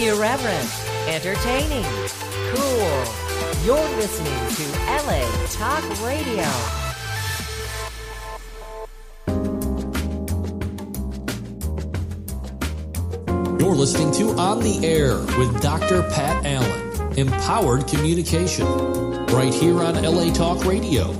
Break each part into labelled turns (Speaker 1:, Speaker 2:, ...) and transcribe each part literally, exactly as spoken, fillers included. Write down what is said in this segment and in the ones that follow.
Speaker 1: Irreverent, entertaining, cool. You're listening to L A Talk Radio.
Speaker 2: You're listening to On the Air with Doctor Pat Allen, Empowered Communication, right here on L A Talk Radio.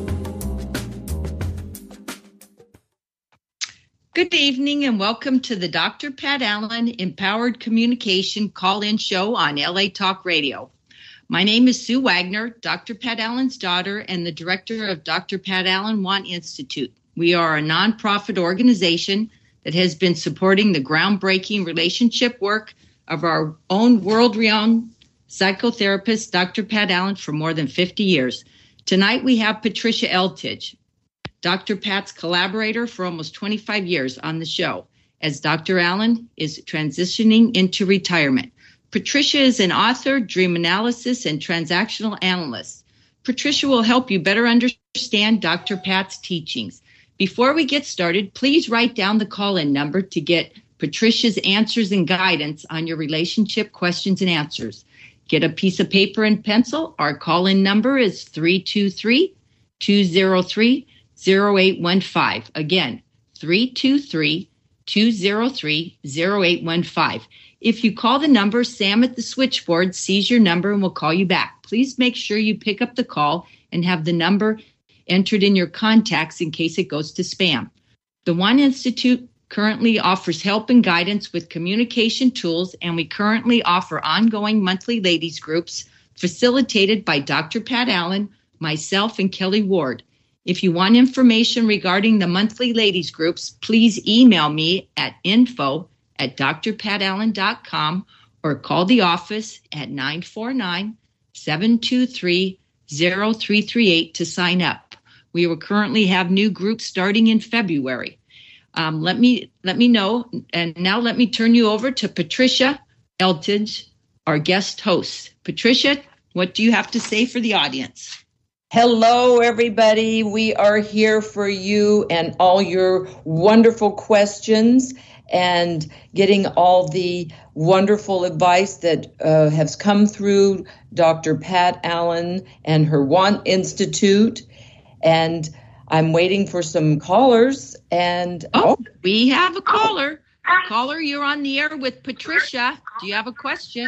Speaker 3: Good evening and welcome to the Doctor Pat Allen Empowered Communication call-in show on L A Talk Radio. My name is Sue Wagner, Doctor Pat Allen's daughter and the director of Doctor Pat Allen Want Institute. We are a nonprofit organization that has been supporting the groundbreaking relationship work of our own world-renowned psychotherapist, Doctor Pat Allen, for more than fifty years. Tonight we have Patricia Eltidge, Doctor Pat's collaborator for almost twenty-five years on the show, as Doctor Allen is transitioning into retirement. Patricia is an author, dream analysis, and transactional analyst. Patricia will help you better understand Doctor Pat's teachings. Before we get started, please write down the call-in number to get Patricia's answers and guidance on your relationship questions and answers. Get a piece of paper and pencil. Our call-in number is three two three, two zero three, zero eight one five. Again, three two three, two zero three, zero eight one five. If you call the number, Sam at the switchboard sees your number and will call you back. Please make sure you pick up the call and have the number entered in your contacts in case it goes to spam. The One Institute currently offers help and guidance with communication tools, and we currently offer ongoing monthly ladies groups facilitated by Doctor Pat Allen, myself, and Kelly Ward. If you want information regarding the monthly ladies groups, please email me at info at d r pat allen dot com or call the office at nine four nine, seven two three, zero three three eight to sign up. We will currently have new groups starting in February. Um, let me let me know, and now let me turn you over to Patricia Eltidge, our guest host. Patricia, what do you have to say for the audience?
Speaker 4: Hello, everybody. We are here for you and all your wonderful questions and getting all the wonderful advice that uh, has come through Doctor Pat Allen and her Want Institute. And I'm waiting for some callers. And
Speaker 3: oh, oh, we have a caller. Caller, you're on the air with Patricia. Do you have a question?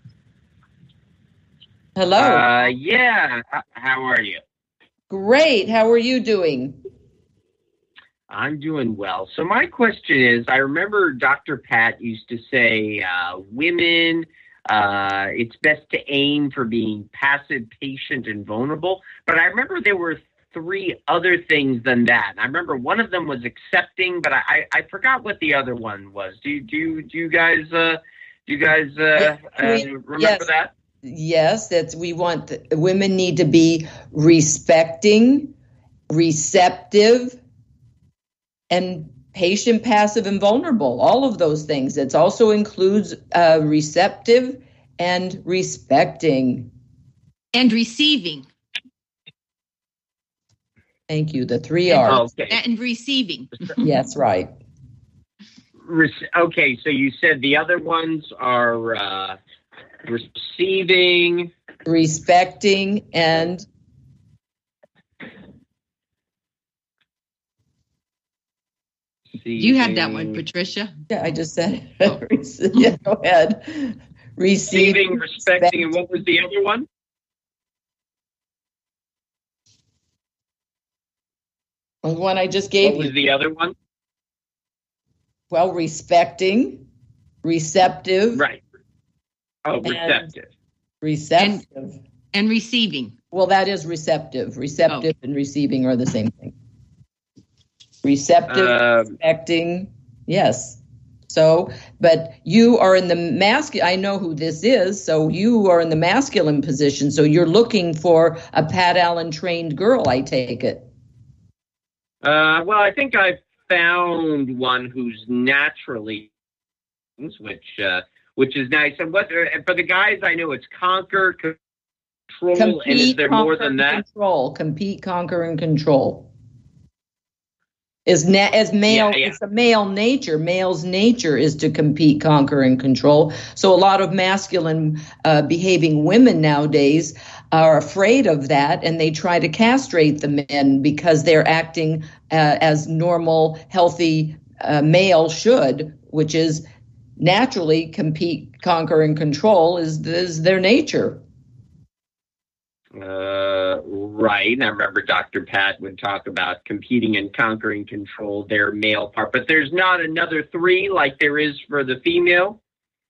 Speaker 4: Hello.
Speaker 5: Uh, yeah. How are you?
Speaker 4: Great. How are you doing?
Speaker 5: I'm doing well. So my question is, I remember Doctor Pat used to say, uh, women, uh, it's best to aim for being passive, patient, and vulnerable. But I remember there were three other things than that. I remember one of them was accepting, but I, I, I forgot what the other one was. Do you, do you, do you guys, uh, do you guys, uh, uh remember
Speaker 4: yes.
Speaker 5: that?
Speaker 4: Yes, that's, we want, the, women need to be respecting, receptive, and patient, passive, and vulnerable. All of those things. It also includes uh, receptive and respecting.
Speaker 3: And receiving.
Speaker 4: Thank you. The three are.
Speaker 5: Okay.
Speaker 3: And receiving.
Speaker 4: Yes, right.
Speaker 5: Okay, so you said the other ones are uh, receiving,
Speaker 4: respecting, and
Speaker 3: you had that one, Patricia.
Speaker 4: Yeah, I just said it. Oh. Yeah, go ahead. Receiving,
Speaker 5: Receiving, respecting, and what was the other one?
Speaker 4: The one I just gave
Speaker 5: what
Speaker 4: you.
Speaker 5: Was the other one?
Speaker 4: Well, respecting, receptive.
Speaker 5: Right. Oh, receptive.
Speaker 4: Receptive.
Speaker 3: And, and receiving.
Speaker 4: Well, that is receptive. Receptive
Speaker 3: oh.
Speaker 4: and receiving are the same thing. Receptive,
Speaker 5: um,
Speaker 4: respecting, yes. So, but you are in the masculine, I know who this is, so you are in the masculine position, so you're looking for a Pat Allen trained girl, I take it.
Speaker 5: Uh, well, I think I've found one who's naturally, which uh, which is nice. And what for the guys, I know it's conquer, control,
Speaker 4: Compete,
Speaker 5: and is there more than that?
Speaker 4: Control, compete, conquer, and control. Is na- as male,
Speaker 5: Yeah, yeah.
Speaker 4: it's a male nature. Male's nature is to compete, conquer, and control. So a lot of masculine uh, behaving women nowadays are afraid of that, and they try to castrate the men because they're acting uh, as normal, healthy uh, male should, which is naturally compete, conquer, and control is, is their nature.
Speaker 5: Uh, right. And I remember Doctor Pat would talk about competing and conquering control, their male part. But there's not another three like there is for the female?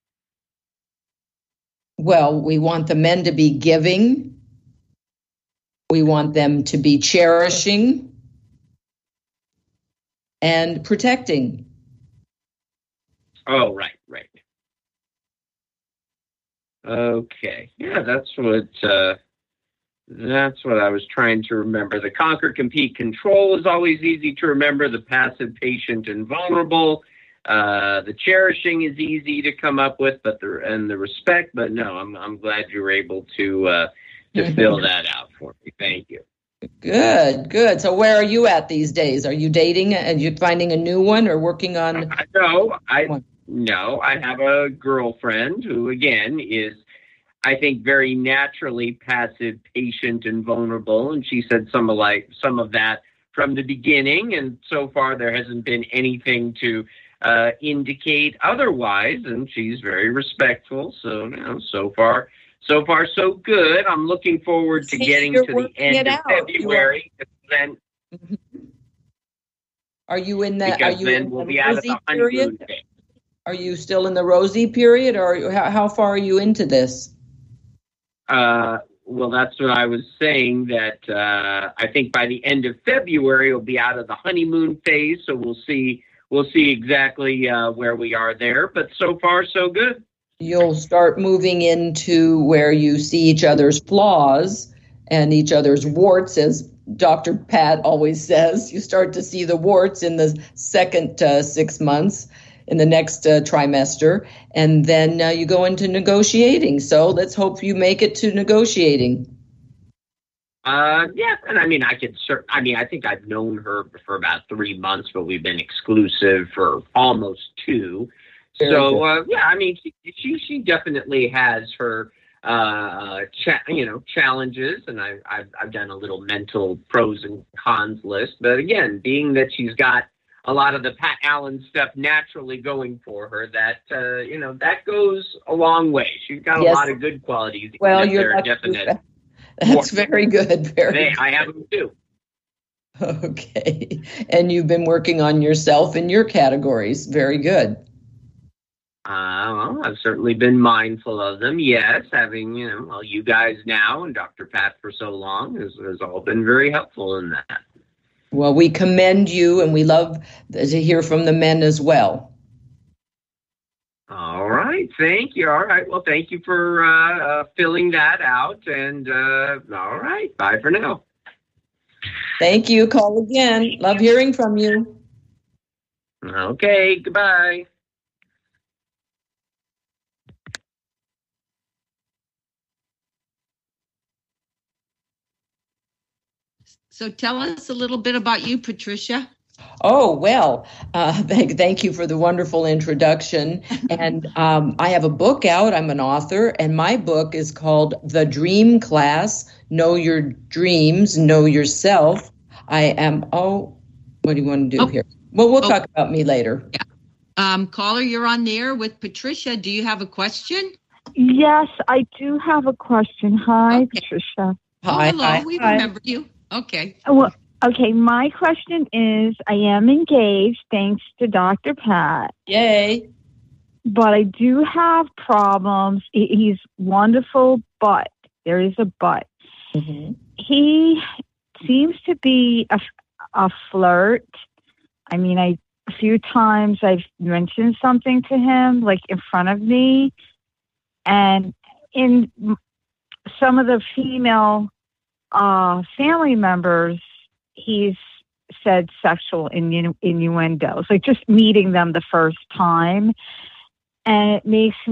Speaker 4: Well, we want the men to be giving. We want them to be cherishing and protecting.
Speaker 5: Oh, right, right. Okay. Yeah, that's what... Uh, That's what I was trying to remember. The conquer, compete, control is always easy to remember. The passive, patient, and vulnerable. Uh, the cherishing is easy to come up with, but the and the respect. But no, I'm I'm glad you were able to uh, to fill that out for me. Thank you.
Speaker 4: Good, good. So where are you at these days? Are you dating and you finding a new one or working on?
Speaker 5: No, I no. I have a girlfriend who, again, is, I think, very naturally passive, patient, and vulnerable. And she said some of like some of that from the beginning. And so far, there hasn't been anything to uh, indicate otherwise. And she's very respectful. So, you know, so far, so far, so good. I'm looking forward to
Speaker 4: See,
Speaker 5: getting
Speaker 4: you're
Speaker 5: to the
Speaker 4: working
Speaker 5: end
Speaker 4: it
Speaker 5: of
Speaker 4: out.
Speaker 5: February. Then,
Speaker 4: Are you in that? Are
Speaker 5: because
Speaker 4: you
Speaker 5: then
Speaker 4: in
Speaker 5: we'll
Speaker 4: the
Speaker 5: be out of
Speaker 4: rosy
Speaker 5: the honeymoon
Speaker 4: period?
Speaker 5: phase.
Speaker 4: Are you still in the rosy period, or how, how far are you into this?
Speaker 5: Uh, well, that's what I was saying, that uh, I think by the end of February, we'll be out of the honeymoon phase. So we'll see, we'll see exactly uh, where we are there. But so far, so good.
Speaker 4: You'll start moving into where you see each other's flaws and each other's warts, as Doctor Pat always says. You start to see the warts in the second uh, six months, in the next uh, trimester, and then uh, you go into negotiating. So let's hope you make it to negotiating.
Speaker 5: Uh, yeah, and I mean, I could. Cert- I mean, I think I've known her for about three months, but we've been exclusive for almost two.
Speaker 4: Very
Speaker 5: so uh, yeah, I mean, she, she she definitely has her uh cha- you know challenges, and I I've, I've done a little mental pros and cons list. But again, being that she's got a lot of the Pat Allen stuff naturally going for her, that, uh, you know, that goes a long way. She's got a
Speaker 4: Yes.
Speaker 5: lot of good qualities.
Speaker 4: Well,
Speaker 5: even if
Speaker 4: you're
Speaker 5: they're
Speaker 4: lucky.
Speaker 5: definite.
Speaker 4: That's very good. Very
Speaker 5: Hey,
Speaker 4: good.
Speaker 5: I have them too.
Speaker 4: Okay. And you've been working on yourself in your categories. Very good.
Speaker 5: Uh, well, I've certainly been mindful of them. Yes, having, you know, well, you guys now and Doctor Pat for so long has, has all been very helpful in that.
Speaker 4: Well, we commend you, and we love to hear from the men as well.
Speaker 5: All right. Thank you. All right. Well, thank you for uh, uh, filling that out. And uh, all right. Bye for now.
Speaker 4: Thank you. Call again. Love hearing from you.
Speaker 5: Okay. Goodbye.
Speaker 3: So tell us a little bit about you, Patricia.
Speaker 4: Oh, well, uh, thank, thank you for the wonderful introduction. And um, I have a book out. I'm an author, and my book is called The Dream Class, Know Your Dreams, Know Yourself. I am, oh, what do you want to do
Speaker 3: Oh.
Speaker 4: here? Well, we'll
Speaker 3: Oh.
Speaker 4: talk about me later.
Speaker 3: Um, caller, you're on the air with Patricia. Do you have a question?
Speaker 6: Yes, I do have a question. Hi,
Speaker 3: Okay.
Speaker 6: Patricia.
Speaker 4: Hi,
Speaker 3: oh, hello.
Speaker 4: hi,
Speaker 3: we
Speaker 4: hi.
Speaker 3: remember you. Okay.
Speaker 6: Well, okay, my question is, I am engaged thanks to Doctor Pat,
Speaker 4: Yay.
Speaker 6: but I do have problems. He- He's wonderful, but there is a but.
Speaker 4: Mhm.
Speaker 6: He seems to be a, a flirt. I mean, I a few times I've mentioned something to him, like in front of me, and in some of the female uh, family members, he's said sexual innu- innuendos, like just meeting them the first time. And it makes me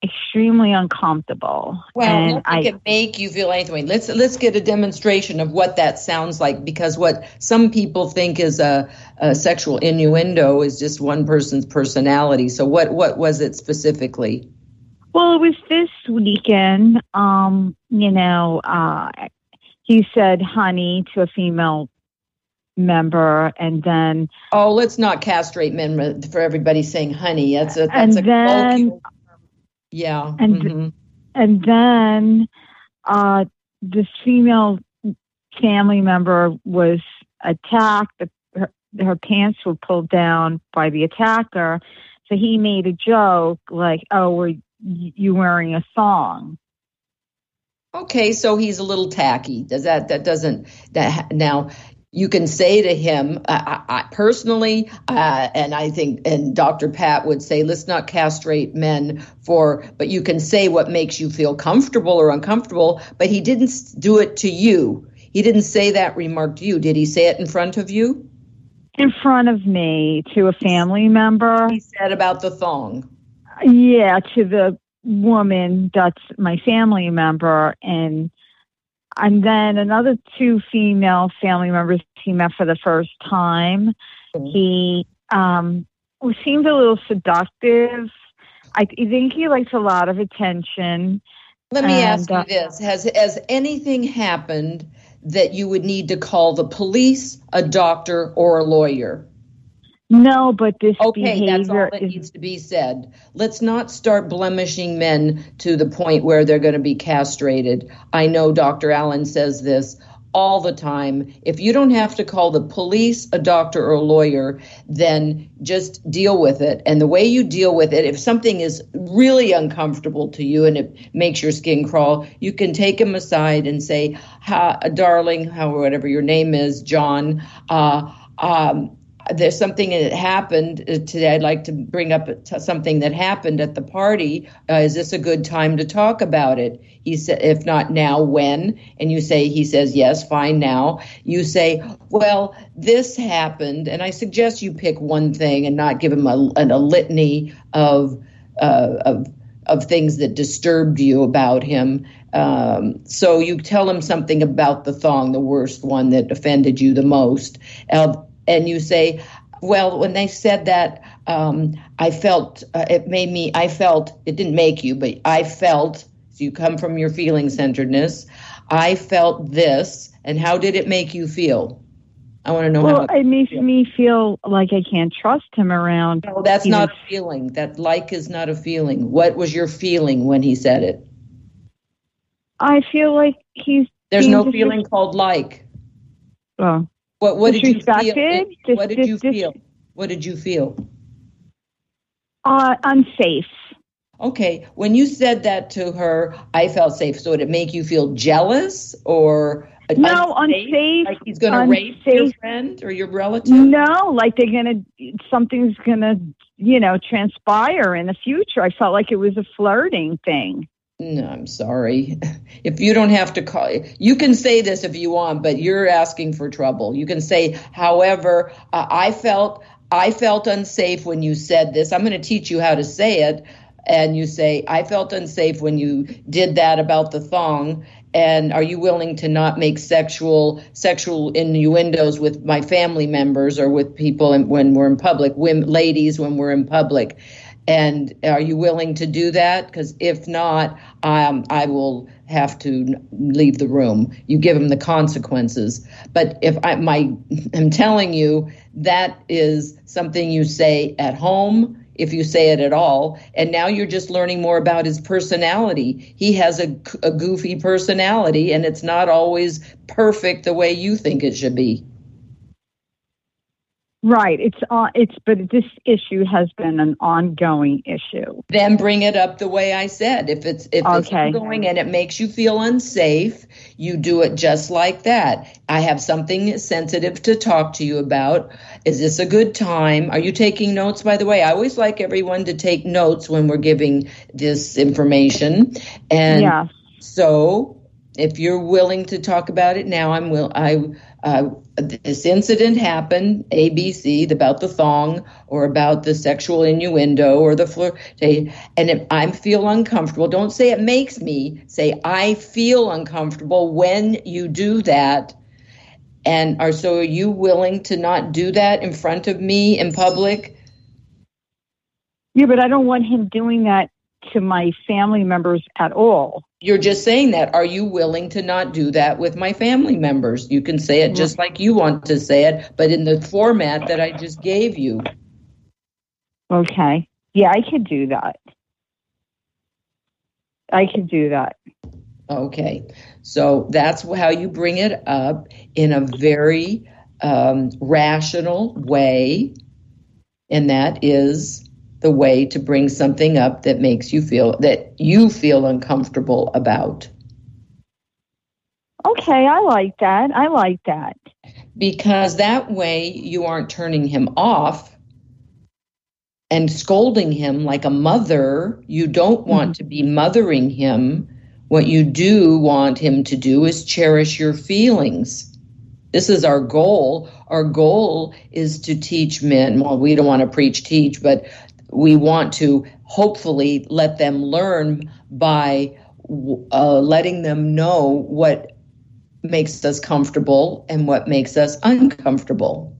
Speaker 6: extremely uncomfortable.
Speaker 4: Well,
Speaker 6: and
Speaker 4: nothing
Speaker 6: I
Speaker 4: can make you feel anything. Let's let's get a demonstration of what that sounds like, because what some people think is a, a sexual innuendo is just one person's personality. So what what was it specifically?
Speaker 6: Well, it was this weekend. Um, you know, uh, he said "honey" to a female member, and then
Speaker 4: oh, let's not castrate men for everybody saying "honey." That's a that's
Speaker 6: and
Speaker 4: a
Speaker 6: then
Speaker 4: colloquial. Yeah,
Speaker 6: and
Speaker 4: mm-hmm.
Speaker 6: and then uh, this female family member was attacked. Her, her pants were pulled down by the attacker, so he made a joke like, "Oh, were you wearing a thong?"
Speaker 4: Okay, so he's a little tacky. Does that that doesn't that now? You can say to him, I, I, personally, uh, and I think, and Doctor Pat would say, let's not castrate men for, but you can say what makes you feel comfortable or uncomfortable, but he didn't do it to you. He didn't say that remark to you. Did he say it in front of you?
Speaker 6: In front of me, to a family member.
Speaker 4: He said about the thong.
Speaker 6: Yeah, to the woman that's my family member, and And then another two female family members he met for the first time. Mm-hmm. He um, seemed a little seductive. I think he likes a lot of attention.
Speaker 4: Let me
Speaker 6: and,
Speaker 4: ask you
Speaker 6: uh,
Speaker 4: this. Has, has anything happened that you would need to call the police, a doctor, or a lawyer?
Speaker 6: No, but this
Speaker 4: okay,
Speaker 6: behavior
Speaker 4: that's all that
Speaker 6: is,
Speaker 4: needs to be said. Let's not start blemishing men to the point where they're going to be castrated. I know Doctor Allen says this all the time. If you don't have to call the police, a doctor, or a lawyer, then just deal with it. And the way you deal with it, if something is really uncomfortable to you and it makes your skin crawl, you can take him aside and say, ha, darling, how, whatever your name is, John, uh, um, there's something that happened today. I'd like to bring up something that happened at the party. Uh, is this a good time to talk about it? He said, if not now, when? And you say, he says, yes, fine, now. You say, well, this happened. And I suggest you pick one thing and not give him a, a litany of, uh, of, of things that disturbed you about him. Um, so you tell him something about the thong, the worst one that offended you the most. Uh, And you say, well, when they said that, um, I felt, uh, it made me, I felt, it didn't make you, but I felt, so you come from your feeling centeredness, I felt this, and how did it make you feel? I want to know
Speaker 6: well,
Speaker 4: how.
Speaker 6: Well, it makes feel. me feel like I can't trust him around.
Speaker 4: No, that's not a feeling. That like is not a feeling. What was your feeling when he said it?
Speaker 6: I feel like he's.
Speaker 4: There's no feeling dis- called like.
Speaker 6: Oh.
Speaker 4: What, what did you feel?
Speaker 6: Dis-
Speaker 4: what did
Speaker 6: dis-
Speaker 4: you
Speaker 6: dis-
Speaker 4: feel? What did you feel?
Speaker 6: Uh, unsafe.
Speaker 4: Okay. When you said that to her, I felt safe. So did it make you feel jealous or
Speaker 6: no,
Speaker 4: unsafe?
Speaker 6: unsafe?
Speaker 4: Like he's going to rape your friend or your relative?
Speaker 6: No, like they're going to, something's going to, you know, transpire in the future. I felt like it was a flirting thing.
Speaker 4: No, I'm sorry. If you don't have to call, you can say this if you want, but you're asking for trouble. You can say, however, uh, I felt I felt unsafe when you said this. I'm going to teach you how to say it. And you say, I felt unsafe when you did that about the thong. And are you willing to not make sexual sexual innuendos with my family members or with people in, when we're in public, women, ladies when we're in public? And are you willing to do that? Because if not, um, I will have to leave the room. You give him the consequences. But if I, my, I'm telling you, that is something you say at home, if you say it at all. And now you're just learning more about his personality. He has a, a goofy personality, and it's not always perfect the way you think it should be.
Speaker 6: Right. It's uh, it's but this issue has been an ongoing issue.
Speaker 4: Then bring it up the way I said. If it's if it's
Speaker 6: okay.
Speaker 4: ongoing and it makes you feel unsafe, you do it just like that. I have something sensitive to talk to you about. Is this a good time? Are you taking notes, by the way? I always like everyone to take notes when we're giving this information. And
Speaker 6: yeah.
Speaker 4: so If you're willing to talk about it now, I'm will. I uh, this incident happened, A B C, about the thong or about the sexual innuendo or the flirt. And if I feel uncomfortable, don't say it makes me. Say I feel uncomfortable when you do that. And are so are you willing to not do that in front of me in public?
Speaker 6: Yeah, but I don't want him doing that to my family members at all.
Speaker 4: You're just saying that. Are you willing to not do that with my family members? You can say it just like you want to say it, but in the format that I just gave you.
Speaker 6: Okay. Yeah, I could do that. I could do that.
Speaker 4: Okay. So that's how you bring it up in a very um, rational way. And that is the way to bring something up that makes you feel that you feel uncomfortable about.
Speaker 6: Okay, I like that. I like that.
Speaker 4: Because that way you aren't turning him off and scolding him like a mother. You don't want mm-hmm. to be mothering him. What you do want him to do is cherish your feelings. This is our goal. Our goal is to teach men. Well, we don't want to preach, teach, but we want to hopefully let them learn by uh, letting them know what makes us comfortable and what makes us uncomfortable.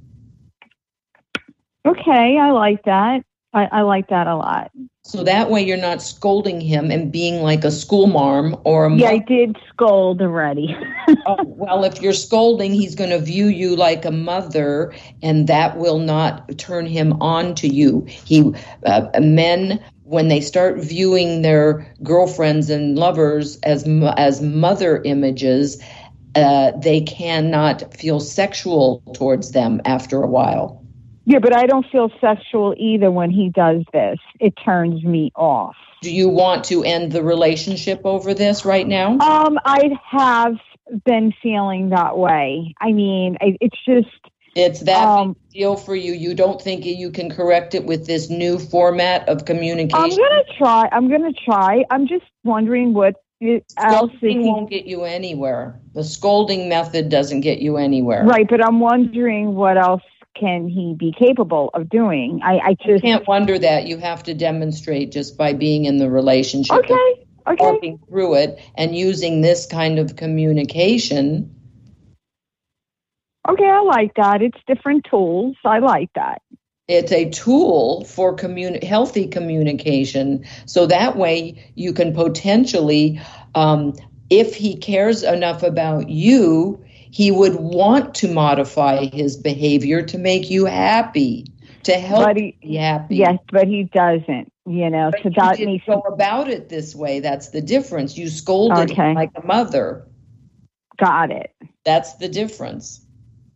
Speaker 6: Okay, I like that. I, I like that a lot.
Speaker 4: So that way you're not scolding him and being like a school marm or a
Speaker 6: Yeah, I did scold already.
Speaker 4: Oh, well, if you're scolding, he's going to view you like a mother, and that will not turn him on to you. He uh, men, when they start viewing their girlfriends and lovers as as mother images, uh, they cannot feel sexual towards them after a while.
Speaker 6: Yeah, but I don't feel sexual either when he does this. It turns me off.
Speaker 4: Do you want to end the relationship over this right now?
Speaker 6: Um, I have been feeling that way. I mean, I, it's just...
Speaker 4: It's that
Speaker 6: um,
Speaker 4: big deal for you. You don't think you can correct it with this new format of communication?
Speaker 6: I'm going to try. I'm going to try. I'm just wondering what else...
Speaker 4: Scolding he, won't get you anywhere. The scolding method doesn't get you anywhere.
Speaker 6: Right, but I'm wondering what else can he be capable of doing? I, I just...
Speaker 4: You can't wonder that. You have to demonstrate just by being in the relationship.
Speaker 6: Okay, okay.
Speaker 4: Working through it and using this kind of communication.
Speaker 6: Okay, I like that. It's different tools. I like that.
Speaker 4: It's a tool for communi- healthy communication. So that way you can potentially, um, if he cares enough about you, he would want to modify his behavior to make you happy, to help
Speaker 6: but he,
Speaker 4: you be happy.
Speaker 6: Yes, but he doesn't, you know.
Speaker 4: But
Speaker 6: so
Speaker 4: you
Speaker 6: that
Speaker 4: didn't
Speaker 6: needs
Speaker 4: go about it this way. That's the difference. You scolded
Speaker 6: okay.
Speaker 4: him like a mother.
Speaker 6: Got it.
Speaker 4: That's the difference.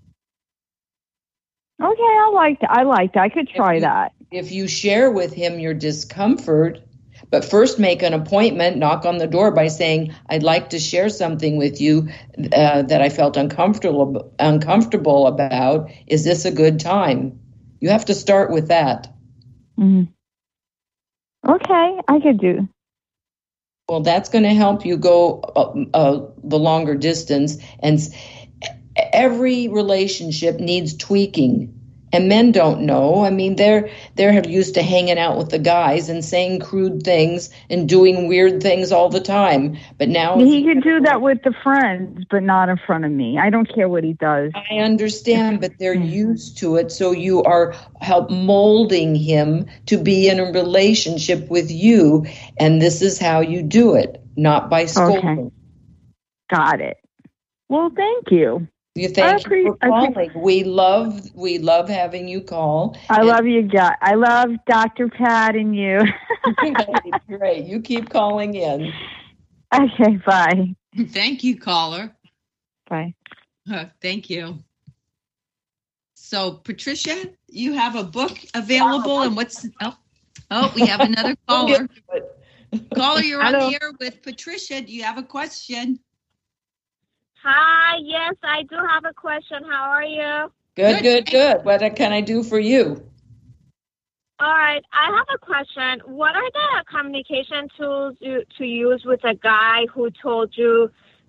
Speaker 6: Okay, I like that. I like that. I could try
Speaker 4: if you,
Speaker 6: that.
Speaker 4: If you share with him your discomfort, but first make an appointment, knock on the door by saying, I'd like to share something with you uh, that I felt uncomfortable uncomfortable about. Is this a good time? You have to start with that.
Speaker 6: Mm-hmm. Okay, I could do.
Speaker 4: Well, that's going to help you go uh, uh, the longer distance. And every relationship needs tweaking. And men don't know. I mean, they're they're used to hanging out with the guys and saying crude things and doing weird things all the time. But now
Speaker 6: he can do that with the friends, but not in front of me. I don't care what he does.
Speaker 4: I understand, but they're used to it. So you are help molding him to be in a relationship with you, and this is how you do it, not by scolding.
Speaker 6: Okay. Got it. Well, thank you.
Speaker 4: You thank
Speaker 6: pre-
Speaker 4: you for calling. We love we love having you call.
Speaker 6: I and love you, guys. I love Doctor Pat and you.
Speaker 4: Great. You keep calling in.
Speaker 6: Okay, bye.
Speaker 3: Thank you, caller.
Speaker 6: Bye.
Speaker 3: Uh, thank you. So, Patricia, you have a book available, and what's oh, oh we have another caller. Caller, you're Hello. On the air with Patricia. Do you have a question?
Speaker 7: Hi, yes, I do have a question. How are you?
Speaker 4: Good, good, good. What can I do for you?
Speaker 7: All right, I have a question. What are the communication tools you, to use with a guy who told you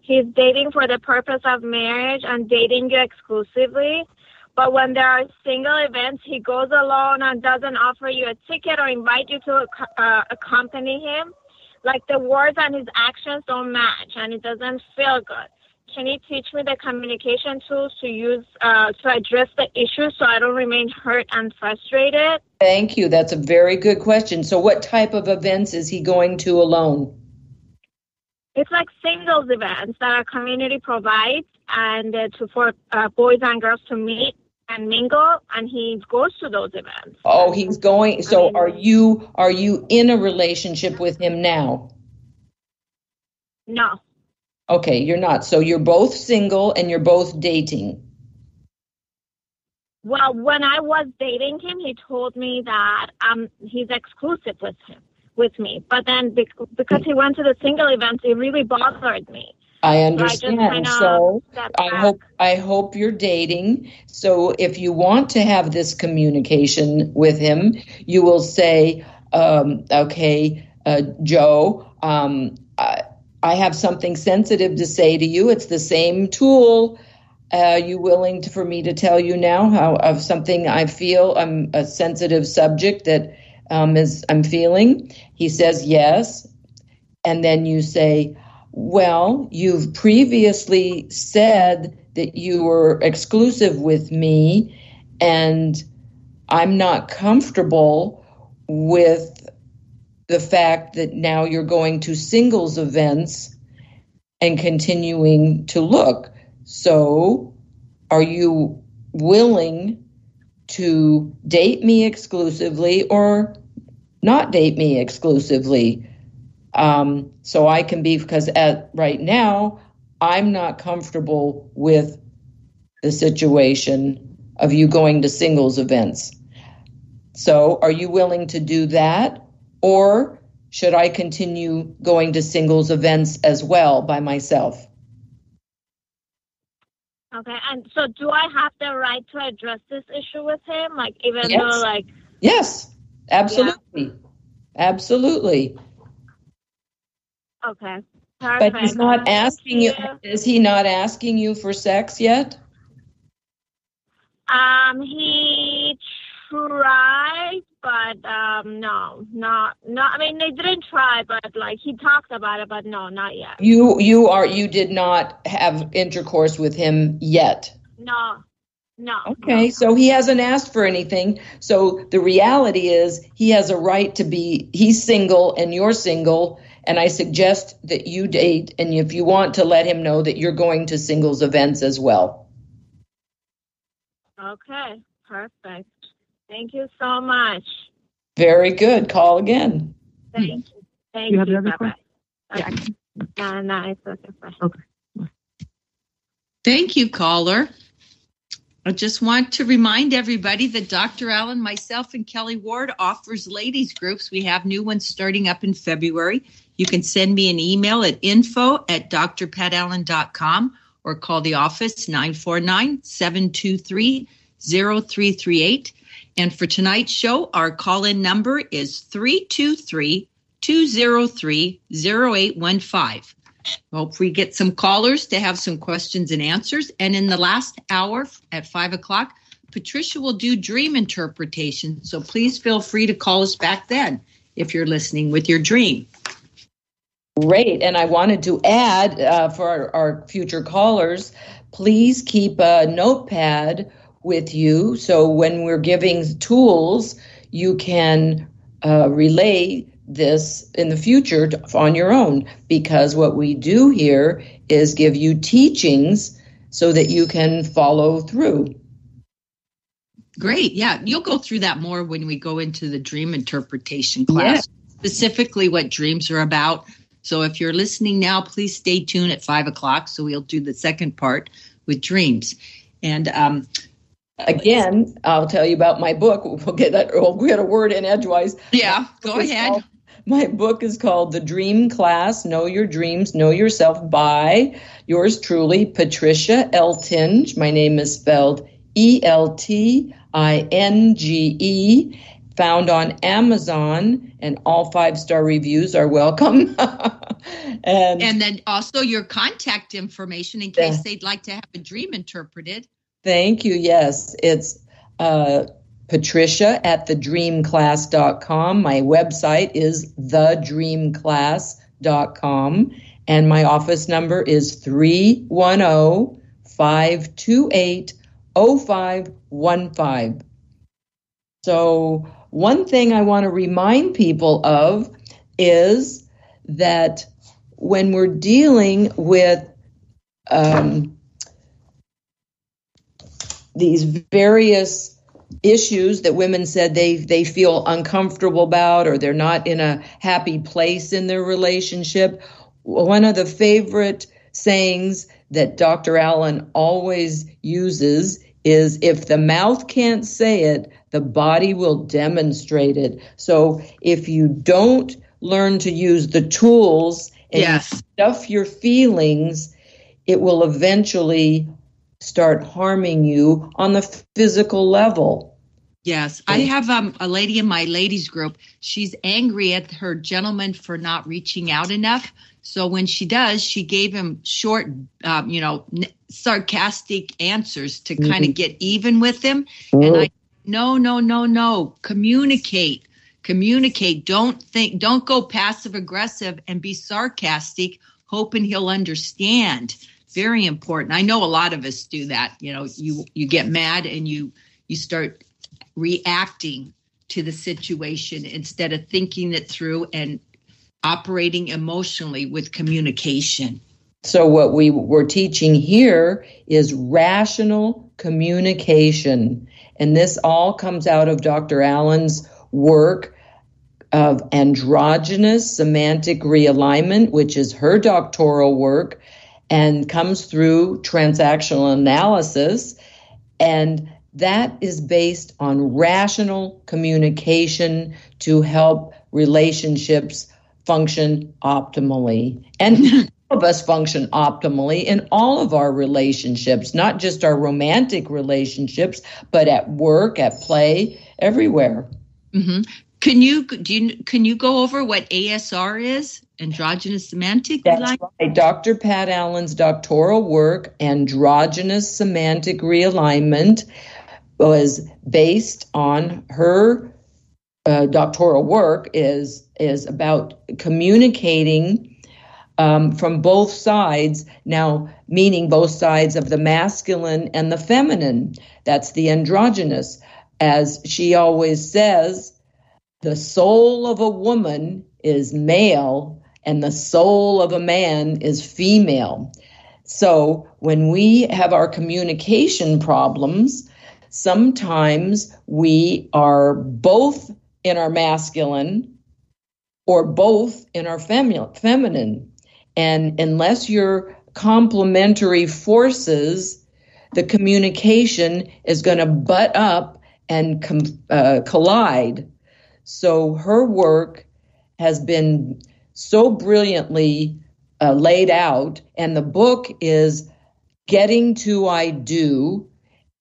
Speaker 7: he's dating for the purpose of marriage and dating you exclusively. But when there are single events, he goes alone and doesn't offer you a ticket or invite you to uh, accompany him. Like the words and his actions don't match, and it doesn't feel good. Can you teach me the communication tools to use uh, to address the issue so I don't remain hurt and frustrated?
Speaker 4: Thank you. That's a very good question. So what type of events is he going to alone?
Speaker 7: It's like singles events that our community provides, and uh, to for uh, boys and girls to meet and mingle, and he goes to those events.
Speaker 4: Oh, he's going. So
Speaker 7: I mean,
Speaker 4: are you are you in a relationship with him now?
Speaker 7: No.
Speaker 4: Okay, you're not. So you're both single and you're both dating.
Speaker 7: Well, when I was dating him, he told me that um he's exclusive with him, with me. But then bec- because he went to the single events, it really bothered me.
Speaker 4: I understand.
Speaker 7: So I,
Speaker 4: so
Speaker 7: stepped
Speaker 4: I
Speaker 7: back.
Speaker 4: hope I hope you're dating. So if you want to have this communication with him, you will say, um, "Okay, uh, Joe, um, I, I have something sensitive to say to you. It's the same tool. Are you willing to, for me to tell you now how of something I feel? I'm a sensitive subject that um, is I'm feeling." He says yes, and then you say, "Well, you've previously said that you were exclusive with me, and I'm not comfortable with the fact that now you're going to singles events and continuing to look. So are you willing to date me exclusively or not date me exclusively? Um, so I can be, because at right now, I'm not comfortable with the situation of you going to singles events. So are you willing to do that? Or should I continue going to singles events as well by myself?
Speaker 7: Okay, and so do I have the right to address this issue with him? Like, even
Speaker 4: Yes.
Speaker 7: though, like...
Speaker 4: Yes, absolutely.
Speaker 7: Yeah.
Speaker 4: Absolutely.
Speaker 7: Okay, perfect.
Speaker 4: But he's not
Speaker 7: Thank
Speaker 4: asking you, is he not asking you for sex yet?
Speaker 7: Um, he tried, but um, no, not, no. I mean, they didn't try, but like he talked about it, but no, not yet.
Speaker 4: You, you are, you did not have intercourse with him yet.
Speaker 7: No, no.
Speaker 4: Okay,
Speaker 7: no.
Speaker 4: so he hasn't asked for anything. So the reality is he has a right to be, he's single and you're single. And I suggest that you date, and if you want to let him know that you're going to singles events as well.
Speaker 7: Okay, perfect. Thank you so much.
Speaker 4: Very good. Call again.
Speaker 7: Thank you. Thank
Speaker 6: You
Speaker 7: you.
Speaker 6: have another
Speaker 7: Bye-bye.
Speaker 6: question?
Speaker 7: Okay. No, no, it's okay. Bye.
Speaker 6: Okay.
Speaker 3: Thank you, caller. I just want to remind everybody that Doctor Allen, myself, and Kelly Ward offers ladies groups. We have new ones starting up in February. You can send me an email at info at d r pat allen dot com or call the office nine four nine, seven two three, zero three three eight. And for tonight's show, our call-in number is three two three, two zero three, zero eight one five. Hope we get some callers to have some questions and answers. And in the last hour at five o'clock, Patricia will do dream interpretation. So please feel free to call us back then if you're listening with your dream.
Speaker 4: Great. And I wanted to add uh, for our, our future callers, please keep a notepad with you. So when we're giving tools, you can uh, relay this in the future to, on your own, because what we do here is give you teachings so that you can follow through.
Speaker 3: Great. Yeah, you'll go through that more when we go into the dream interpretation class,
Speaker 4: Yeah.
Speaker 3: specifically what dreams are about. So if you're listening now, please stay tuned at five o'clock. So we'll do the second part with dreams. And um,
Speaker 4: again, I'll tell you about my book. We'll get that. We'll get a word in edgewise.
Speaker 3: Yeah, go ahead.
Speaker 4: Called, my book is called The Dream Class, Know Your Dreams, Know Yourself, by yours truly, Patricia Eltinge. My name is spelled E L T I N G E. found on Amazon, and all five-star reviews are welcome. and,
Speaker 3: and then also your contact information in case
Speaker 4: yeah.
Speaker 3: they'd like to have a dream interpreted.
Speaker 4: Thank you. Yes, it's uh, Patricia at the dream class dot com. My website is the dream class dot com, and my office number is three one zero, five two eight, zero five one five. So one thing I want to remind people of is that when we're dealing with um, these various issues that women said they, they feel uncomfortable about, or they're not in a happy place in their relationship, one of the favorite sayings that Doctor Allen always uses is, if the mouth can't say it, the body will demonstrate it. So if you don't learn to use the tools and
Speaker 3: yes.
Speaker 4: you stuff your feelings, it will eventually start harming you on the physical level.
Speaker 3: Yes. I have um, a lady in my ladies group. She's angry at her gentleman for not reaching out enough. So when she does, she gave him short, um, you know, n- sarcastic answers to kind of get even with him. Mm-hmm. And I, no, no, no, no. Communicate, communicate. Don't think, don't go passive aggressive and be sarcastic, hoping he'll understand. Very important. I know a lot of us do that. You know, you, you get mad and you, you start reacting to the situation instead of thinking it through and operating emotionally with communication.
Speaker 4: So what we were teaching here is rational communication. And this all comes out of Doctor Allen's work of androgynous semantic realignment, which is her doctoral work, and comes through transactional analysis. And that is based on rational communication to help relationships function optimally. And all of us function optimally in all of our relationships, not just our romantic relationships, but at work, at play, everywhere.
Speaker 3: Mm-hmm. Can you do you, can you go over what A S R is? Androgynous semantic
Speaker 4: That's
Speaker 3: realignment?
Speaker 4: Right. Doctor Pat Allen's doctoral work, Androgynous Semantic Realignment, was based on her uh, doctoral work is is about communicating um, from both sides, now meaning both sides of the masculine and the feminine. That's the androgynous. As she always says, the soul of a woman is male and the soul of a man is female. So when we have our communication problems, sometimes we are both in our masculine or both in our femu- feminine. And unless you're complementary forces, the communication is going to butt up and com- uh, collide. So her work has been so brilliantly uh, laid out, and the book is Getting to I Do.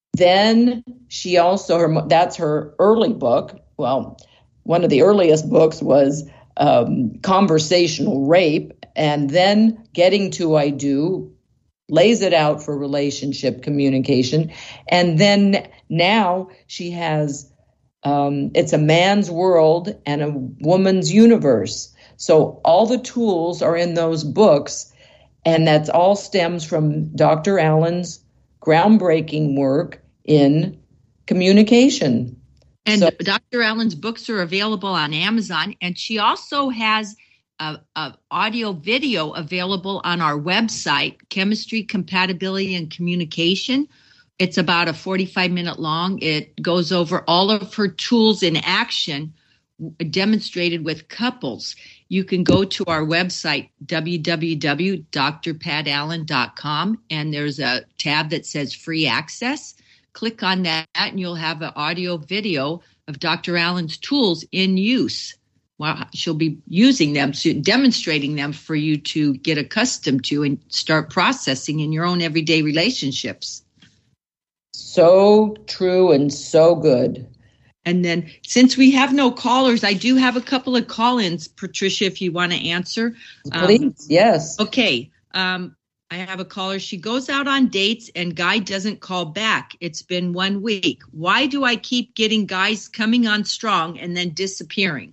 Speaker 4: Then she also, her, that's her early book. Well, one of the earliest books was um, Conversational Rape, and then Getting to I Do lays it out for relationship communication. And then now she has, um, it's a man's world and a woman's universe. So all the tools are in those books, and that's all stems from Doctor Allen's groundbreaking work in communication.
Speaker 3: And
Speaker 4: so,
Speaker 3: Doctor Allen's books are available on Amazon, and she also has a, a audio video available on our website, Chemistry, Compatibility, and Communication. It's about a forty-five minute long. It goes over all of her tools in action demonstrated with couples. You can go to our website, w w w dot d r pat allen dot com, and there's a tab that says free access. Click on that and you'll have an audio video of Doctor Allen's tools in use. Well, she'll be using them, so demonstrating them for you to get accustomed to and start processing in your own everyday relationships.
Speaker 4: So true and so good.
Speaker 3: And then since we have no callers, I do have a couple of call-ins, Patricia, if you want to answer.
Speaker 4: Please, um, yes.
Speaker 3: Okay. Um, I have a caller. She goes out on dates and guy doesn't call back. It's been one week. Why do I keep getting guys coming on strong and then disappearing?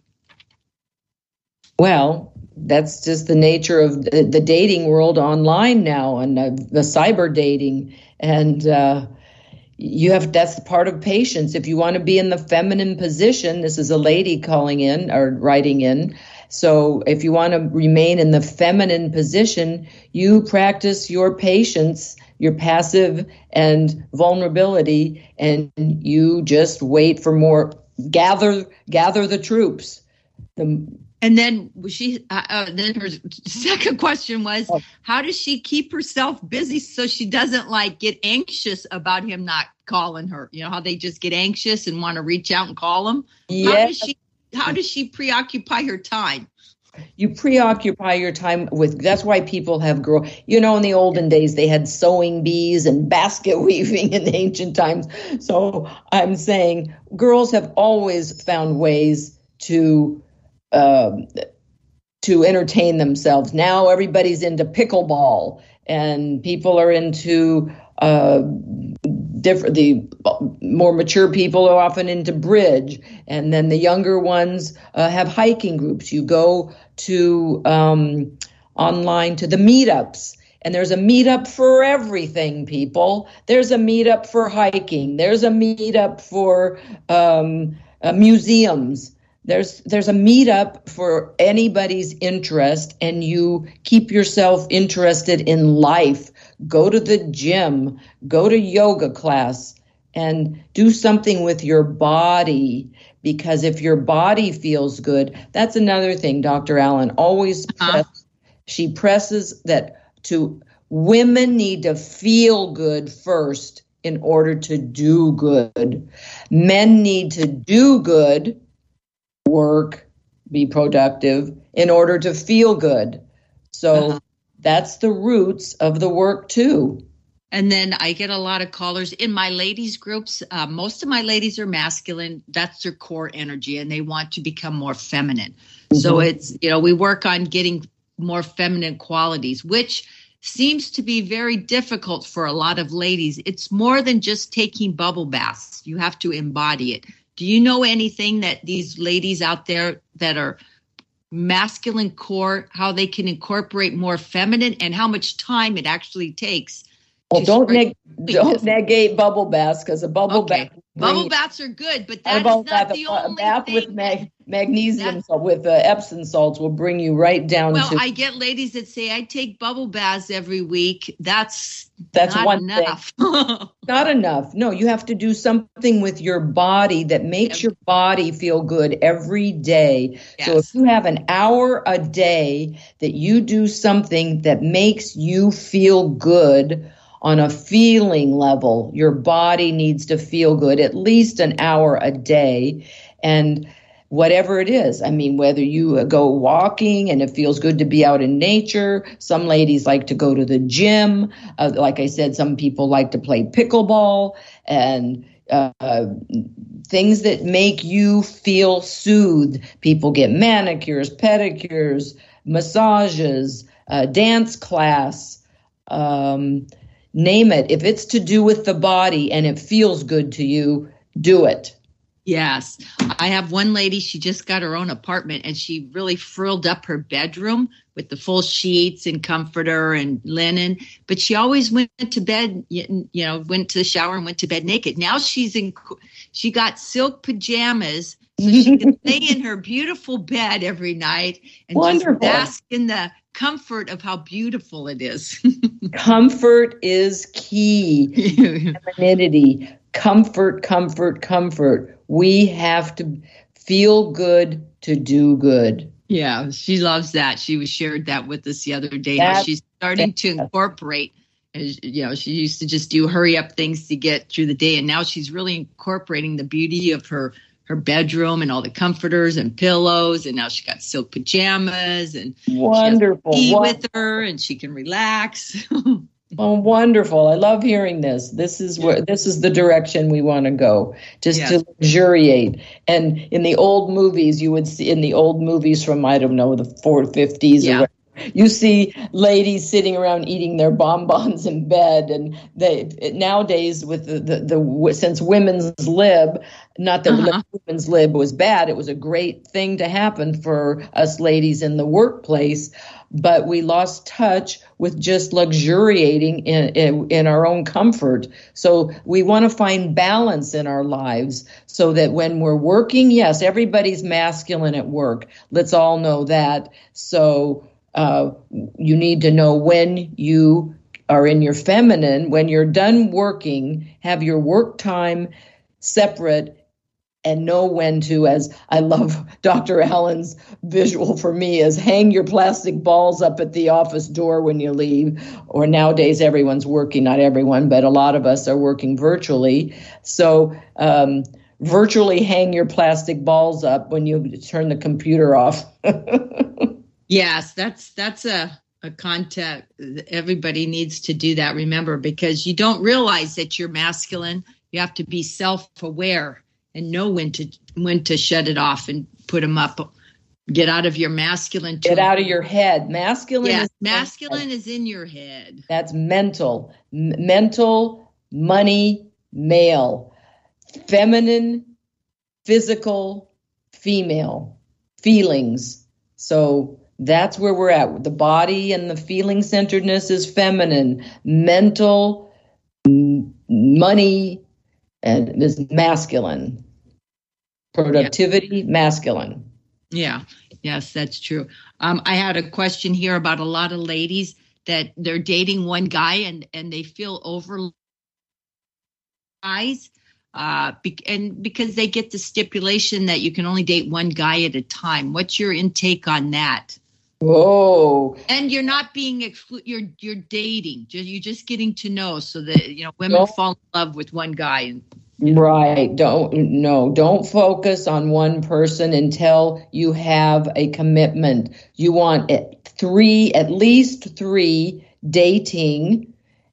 Speaker 4: Well, that's just the nature of the, the dating world online now, and uh, the cyber dating. And uh, you have, that's part of patience. If you want to be in the feminine position, this is a lady calling in or writing in. So if you want to remain in the feminine position, you practice your patience, your passive and vulnerability, and you just wait for more, gather, gather the troops. The,
Speaker 3: And then she, uh, uh, then her second question was, oh. how does she keep herself busy so she doesn't like get anxious about him not calling her? You know how they just get anxious and want to reach out and call him.
Speaker 4: Yes.
Speaker 3: How does she? How does she preoccupy her time?
Speaker 4: You preoccupy your time with. That's why people have girl. You know, in the olden days, they had sewing bees and basket weaving in the ancient times. So I'm saying girls have always found ways to. Um, to entertain themselves. Now everybody's into pickleball, and people are into uh, different. The more mature people are often into bridge, and then the younger ones uh, have hiking groups. You go to um, online to the meetups. And there's a meetup for everything, people. There's a meetup for hiking. There's a meetup for um, uh, museums. There's there's a meetup for anybody's interest, and you keep yourself interested in life. Go to the gym, go to yoga class, and do something with your body. Because if your body feels good, that's another thing Doctor Allen always
Speaker 3: uh-huh.
Speaker 4: press, she presses that to women need to feel good first in order to do good. Men need to do good, work, be productive in order to feel good. So uh-huh. that's the roots of the work too.
Speaker 3: And then I get a lot of callers in my ladies groups. Uh, most of my ladies are masculine. That's their core energy, and they want to become more feminine. Mm-hmm. So it's, you know, we work on getting more feminine qualities, which seems to be very difficult for a lot of ladies. It's more than just taking bubble baths. You have to embody it. Do you know anything that these ladies out there that are masculine core, how they can incorporate more feminine and how much time it actually takes?
Speaker 4: Well, don't neg- don't negate bubble baths, because a bubble
Speaker 3: okay.
Speaker 4: bath.
Speaker 3: Bubble baths are good, but that is not
Speaker 4: bath,
Speaker 3: the
Speaker 4: a,
Speaker 3: only
Speaker 4: a bath
Speaker 3: thing.
Speaker 4: with mag- magnesium salt, with uh, Epsom salts will bring you right down
Speaker 3: well,
Speaker 4: to.
Speaker 3: Well, I get ladies that say I take bubble baths every week. That's
Speaker 4: that's
Speaker 3: not
Speaker 4: one
Speaker 3: enough.
Speaker 4: thing. Not enough. No, you have to do something with your body that makes your body feel good every day.
Speaker 3: Yes.
Speaker 4: So if you have an hour a day that you do something that makes you feel good. On a feeling level, your body needs to feel good at least an hour a day. And whatever it is, I mean, whether you go walking and it feels good to be out in nature, some ladies like to go to the gym. Uh, like I said, some people like to play pickleball, and uh, things that make you feel soothed. People get manicures, pedicures, massages, uh, dance class, um, name it. If it's to do with the body and it feels good to you, do it.
Speaker 3: Yes. I have one lady, she just got her own apartment, and she really frilled up her bedroom with the full sheets and comforter and linen. But she always went to bed, you know, went to the shower and went to bed naked. Now she's in, she got silk pajamas so she can lay in her beautiful bed every night and
Speaker 4: Wonderful.
Speaker 3: Just bask in the comfort of how beautiful it is.
Speaker 4: Comfort is key. Femininity. Comfort, comfort, comfort. We have to feel good to do good.
Speaker 3: Yeah, she loves that. She was shared that with us the other day.
Speaker 4: That's
Speaker 3: How she's starting to incorporate, you know, she used to just do hurry up things to get through the day. And now she's really incorporating the beauty of her, her bedroom and all the comforters and pillows. And now she got silk pajamas and
Speaker 4: wonderful
Speaker 3: she has tea
Speaker 4: wonderful.
Speaker 3: with her, and she can relax.
Speaker 4: Oh, wonderful. I love hearing this. This is where this is the direction we want to go, just
Speaker 3: Yes.
Speaker 4: to luxuriate. And in the old movies, you would see in the old movies from, I don't know, the four fifties
Speaker 3: Yeah.
Speaker 4: or whatever, you see ladies sitting around eating their bonbons in bed. And they nowadays, with the, the, the since women's lib, not that
Speaker 3: Uh-huh.
Speaker 4: women's lib was bad, it was a great thing to happen for us ladies in the workplace. But we lost touch with just luxuriating in, in, in our own comfort. So we want to find balance in our lives so that when we're working, yes, everybody's masculine at work. Let's all know that. So uh, you need to know when you are in your feminine. When you're done working, have your work time separate and know when to, as I love Doctor Allen's visual for me, is hang your plastic balls up at the office door when you leave. Or nowadays, everyone's working, not everyone, but a lot of us are working virtually. So um, virtually hang your plastic balls up when you turn the computer off.
Speaker 3: Yes, that's that's a, a concept. Everybody needs to do that, remember, because you don't realize that you're masculine. You have to be self-aware and know when to when to shut it off and put them up. Get out of your masculine.
Speaker 4: Get out of your head. Masculine.
Speaker 3: Yes,
Speaker 4: is
Speaker 3: masculine is in your head.
Speaker 4: That's mental. M- mental, money, male. Feminine, physical, female. Feelings. So that's where we're at. The body and the feeling centeredness is feminine. Mental, m- money, and is masculine. Productivity, masculine.
Speaker 3: Yeah, yes, that's true. Um, I had a question here about a lot of ladies that they're dating one guy and, and they feel over guys, uh, be, and because they get the stipulation that you can only date one guy at a time. What's your intake on that?
Speaker 4: Whoa.
Speaker 3: And you're not being exclu- you're you're dating. You're just getting to know, so that you know women
Speaker 4: No.
Speaker 3: fall in love with one guy. And
Speaker 4: Right. Don't, no, don't focus on one person until you have a commitment. You want it, three, at least three dating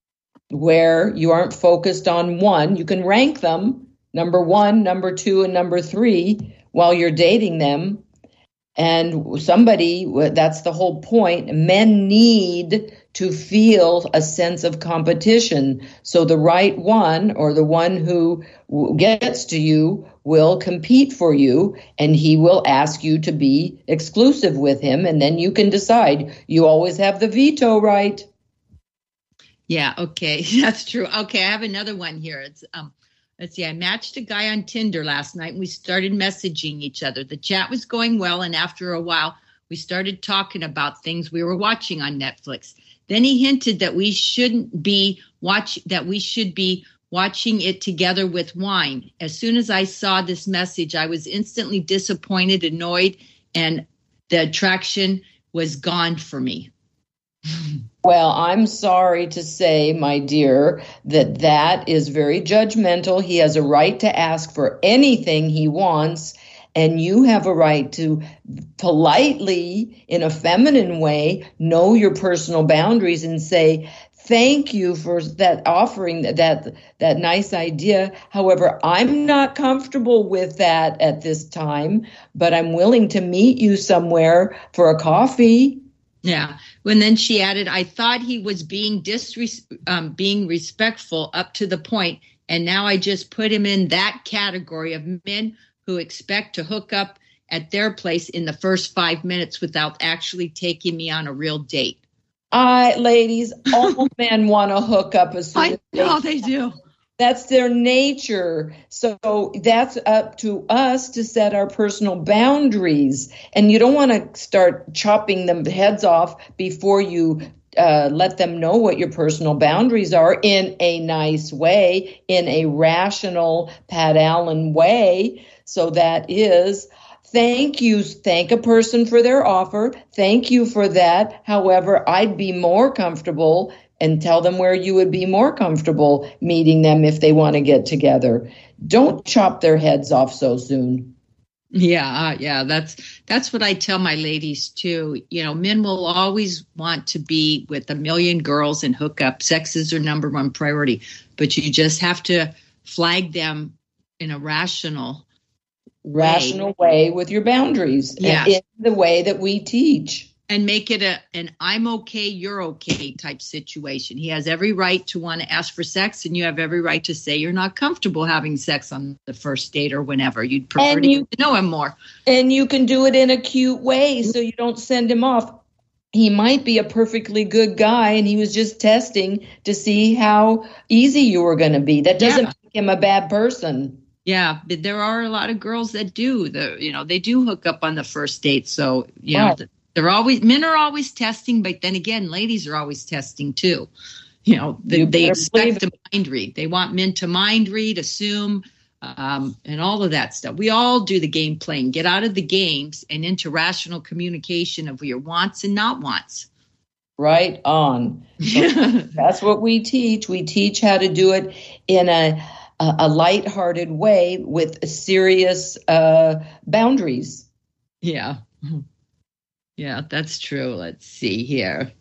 Speaker 4: where you aren't focused on one. You can rank them, number one, number two, and number three while you're dating them. And somebody, that's the whole point. Men need to feel a sense of competition. So the right one, or the one who gets to you, will compete for you, and he will ask you to be exclusive with him. And then you can decide. You always have the veto right.
Speaker 3: yeah, okay, that's true. Okay, I have another one here. It's um. Let's see, I matched a guy on Tinder last night and we started messaging each other. The chat was going well, and after a while, we started talking about things we were watching on Netflix. Then he hinted that we shouldn't be watch that we should be watching it together with wine. As soon as I saw this message, I was instantly disappointed, annoyed, and the attraction was gone for me.
Speaker 4: Well, I'm sorry to say, my dear, that that is very judgmental. He has a right to ask for anything he wants, and you have a right to politely, in a feminine way, know your personal boundaries and say, thank you for that offering, that that nice idea. However, I'm not comfortable with that at this time, but I'm willing to meet you somewhere for a coffee.
Speaker 3: Yeah. And then she added, I thought he was being disres- um, being respectful up to the point, and now I just put him in that category of men who expect to hook up at their place in the first five minutes without actually taking me on a real date.
Speaker 4: I, ladies, all men want to hook up as soon
Speaker 3: I
Speaker 4: as
Speaker 3: know
Speaker 4: they
Speaker 3: they do.
Speaker 4: That's their nature. So that's up to us to set our personal boundaries. And you don't want to start chopping them heads off before you uh, let them know what your personal boundaries are in a nice way, in a rational Pat Allen way. So that is, thank you. Thank a person for their offer. Thank you for that. However, I'd be more comfortable, and tell them where you would be more comfortable meeting them if they want to get together. Don't chop their heads off so soon.
Speaker 3: Yeah, uh, yeah, that's that's what I tell my ladies too. You know, men will always want to be with a million girls and hook up. Sex is their number one priority, but you just have to flag them in a rational
Speaker 4: rational way, way with your boundaries.
Speaker 3: Yeah,
Speaker 4: in the way that we teach.
Speaker 3: And make it a an I'm okay, you're okay type situation. He has every right to want to ask for sex, and you have every right to say you're not comfortable having sex on the first date or whenever. You'd prefer
Speaker 4: and
Speaker 3: to
Speaker 4: you,
Speaker 3: get to know him more.
Speaker 4: And you can do it in a cute way so you don't send him off. He might be a perfectly good guy, and he was just testing to see how easy you were going to be. That doesn't yeah. make him a bad person.
Speaker 3: Yeah, but there are a lot of girls that do. The you know they do hook up on the first date. So you know.
Speaker 4: Right.
Speaker 3: They're always men are always testing, but then again, ladies are always testing too. You know, they,
Speaker 4: you
Speaker 3: they expect to mind read. They want men to mind read, assume, um, and all of that stuff. We all do the game playing. Get out of the games and into rational communication of your wants and not wants.
Speaker 4: Right on. So that's what we teach. We teach how to do it in a a, a lighthearted way with serious uh, boundaries.
Speaker 3: Yeah. Yeah, that's true. Let's see here.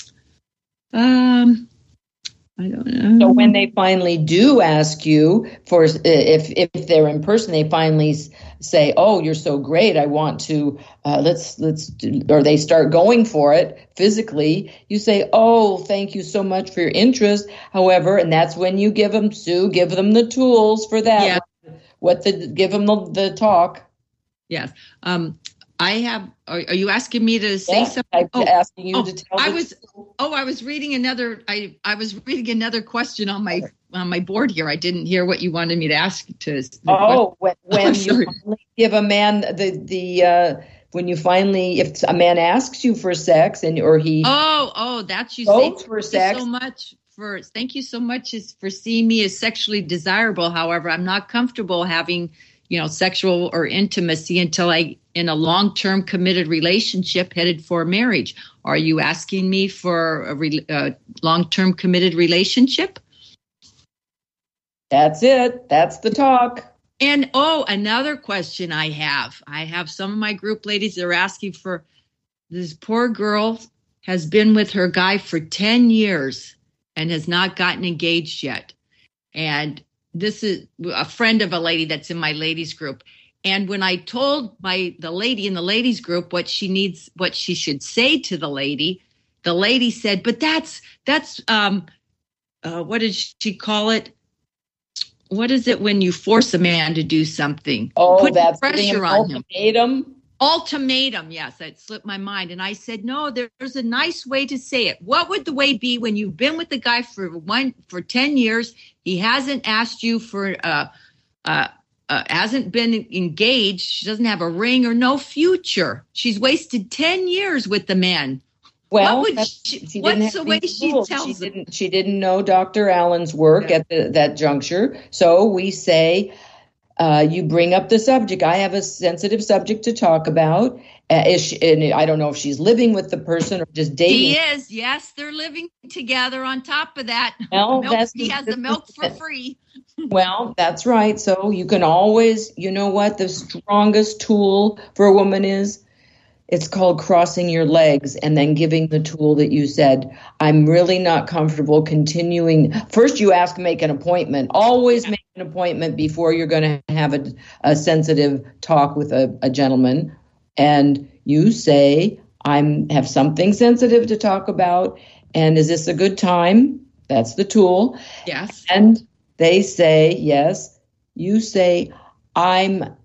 Speaker 3: Um, I don't know.
Speaker 4: So when they finally do ask you for, if if they're in person, they finally say, "Oh, you're so great. I want to uh, let's let's," do, or they start going for it physically. You say, "Oh, thank you so much for your interest." However, and that's when you give them Sue, give them the tools for that.
Speaker 3: Yeah.
Speaker 4: What, what the give them the, the talk.
Speaker 3: Yes. Um. I have. Are, are you asking me to say
Speaker 4: yeah,
Speaker 3: something?
Speaker 4: I'm
Speaker 3: oh,
Speaker 4: asking you
Speaker 3: oh,
Speaker 4: to tell.
Speaker 3: I
Speaker 4: the
Speaker 3: was. Truth. Oh, I was reading another. I I was reading another question on my on my board here. I didn't hear what you wanted me to ask. To
Speaker 4: oh, when, when
Speaker 3: oh,
Speaker 4: you finally give a man the the uh, when you finally if a man asks you for sex and or he
Speaker 3: oh oh that's you
Speaker 4: goes
Speaker 3: say
Speaker 4: for sex.
Speaker 3: So much for thank you so much is for seeing me as sexually desirable. However, I'm not comfortable having. You know, sexual or intimacy until I in a long-term committed relationship headed for marriage. Are you asking me for a re, uh, long-term committed relationship?
Speaker 4: That's it. That's the talk.
Speaker 3: And oh, another question I have. I have some of my group ladies that are asking for this poor girl has been with her guy for ten years and has not gotten engaged yet. And this is a friend of a lady that's in my ladies group. And when I told my the lady in the ladies group what she needs, what she should say to the lady, the lady said, but that's, that's, um, uh, what did she call it? What is it when you force a man to do something?
Speaker 4: Oh,
Speaker 3: Put
Speaker 4: that's
Speaker 3: pressure on him.
Speaker 4: Ultimatum.
Speaker 3: Ultimatum, yes, that slipped my mind. And I said, no, there's a nice way to say it. What would the way be when you've been with the guy for one for ten years? He hasn't asked you for, uh, uh, uh, hasn't been engaged. She doesn't have a ring or no future. She's wasted ten years with the man.
Speaker 4: Well,
Speaker 3: what would she,
Speaker 4: she
Speaker 3: what's
Speaker 4: didn't
Speaker 3: the way she
Speaker 4: rules.
Speaker 3: tells
Speaker 4: she
Speaker 3: them?
Speaker 4: didn't, she didn't know Doctor Allen's work
Speaker 3: Yeah.
Speaker 4: at the, that juncture. So we say, uh, you bring up the subject. I have a sensitive subject to talk about. Uh, is she, and I don't know if she's living with the person or just dating.
Speaker 3: He is. Yes, they're living together on top of that.
Speaker 4: Well,
Speaker 3: milk,
Speaker 4: that's
Speaker 3: he has the milk for free.
Speaker 4: Well, that's right. So you can always, you know what the strongest tool for a woman is? It's called crossing your legs and then giving the tool that you said. I'm really not comfortable continuing. First, you ask, make an appointment. Always make an appointment before you're going to have a, a sensitive talk with a, a gentleman. And you say, I'm have something sensitive to talk about. And is this a good time? That's the tool.
Speaker 3: Yes.
Speaker 4: And they say, yes. You say, I'm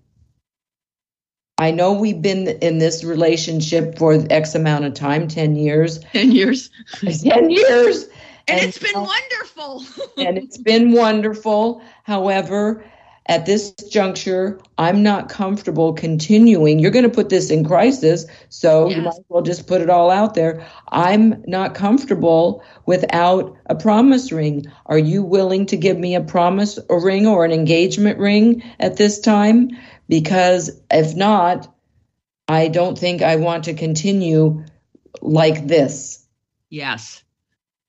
Speaker 4: I know we've been in this relationship for X amount of time, ten years.
Speaker 3: ten years.
Speaker 4: ten years.
Speaker 3: And, and it's been
Speaker 4: uh,
Speaker 3: wonderful.
Speaker 4: and it's been wonderful. However, at this juncture, I'm not comfortable continuing. You're going to put this in crisis, so yes. You might as well just put it all out there. I'm not comfortable without a promise ring. Are you willing to give me a promise a ring or an engagement ring at this time? Because if not, I don't think I want to continue like this.
Speaker 3: Yes.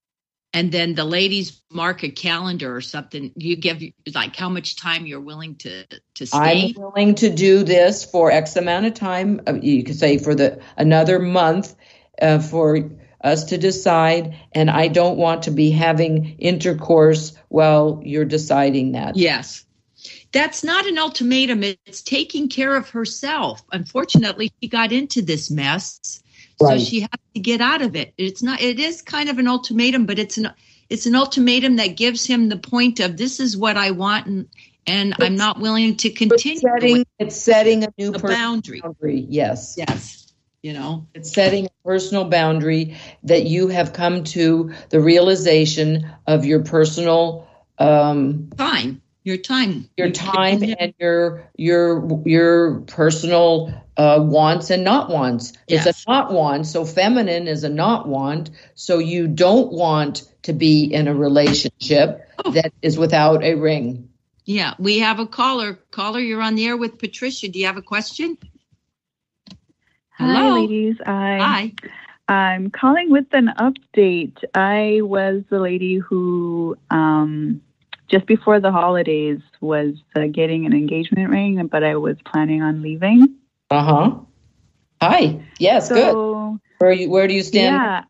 Speaker 3: And then the ladies mark a calendar or something. You give like how much time you're willing to, to stay.
Speaker 4: I'm willing to do this for X amount of time. Uh, You could say for the another month uh, for us to decide. And I don't want to be having intercourse while you're deciding that.
Speaker 3: Yes. That's not an ultimatum. It's taking care of herself. Unfortunately, she got into this mess.
Speaker 4: Right.
Speaker 3: So she has to get out of it. It's not. It is kind of an ultimatum, but it's an it's an ultimatum that gives him the point of this is what I want, and and I'm not willing to continue.
Speaker 4: It's setting, it's setting a new
Speaker 3: a
Speaker 4: personal
Speaker 3: boundary.
Speaker 4: boundary. Yes.
Speaker 3: Yes, you know,
Speaker 4: It's setting a personal boundary that you have come to the realization of your personal um,
Speaker 3: time. Your time.
Speaker 4: your
Speaker 3: You-
Speaker 4: time and your your your personal uh, wants and not wants. It's
Speaker 3: Yes.
Speaker 4: a not want, so feminine is a not want. So you don't want to be in a relationship
Speaker 3: Oh.
Speaker 4: that is without a ring.
Speaker 3: Yeah, we have a caller. Caller, you're on the air with Patricia. Do you have a question?
Speaker 8: Hi,
Speaker 3: Hello.
Speaker 8: ladies. I,
Speaker 3: Hi.
Speaker 8: I'm calling with an update. I was the lady who, um, just before the holidays, was uh, getting an engagement ring, but I was planning on leaving.
Speaker 4: Uh huh. Hi. Yes. good.
Speaker 8: So,
Speaker 4: Where you where do you stand?
Speaker 8: yeah.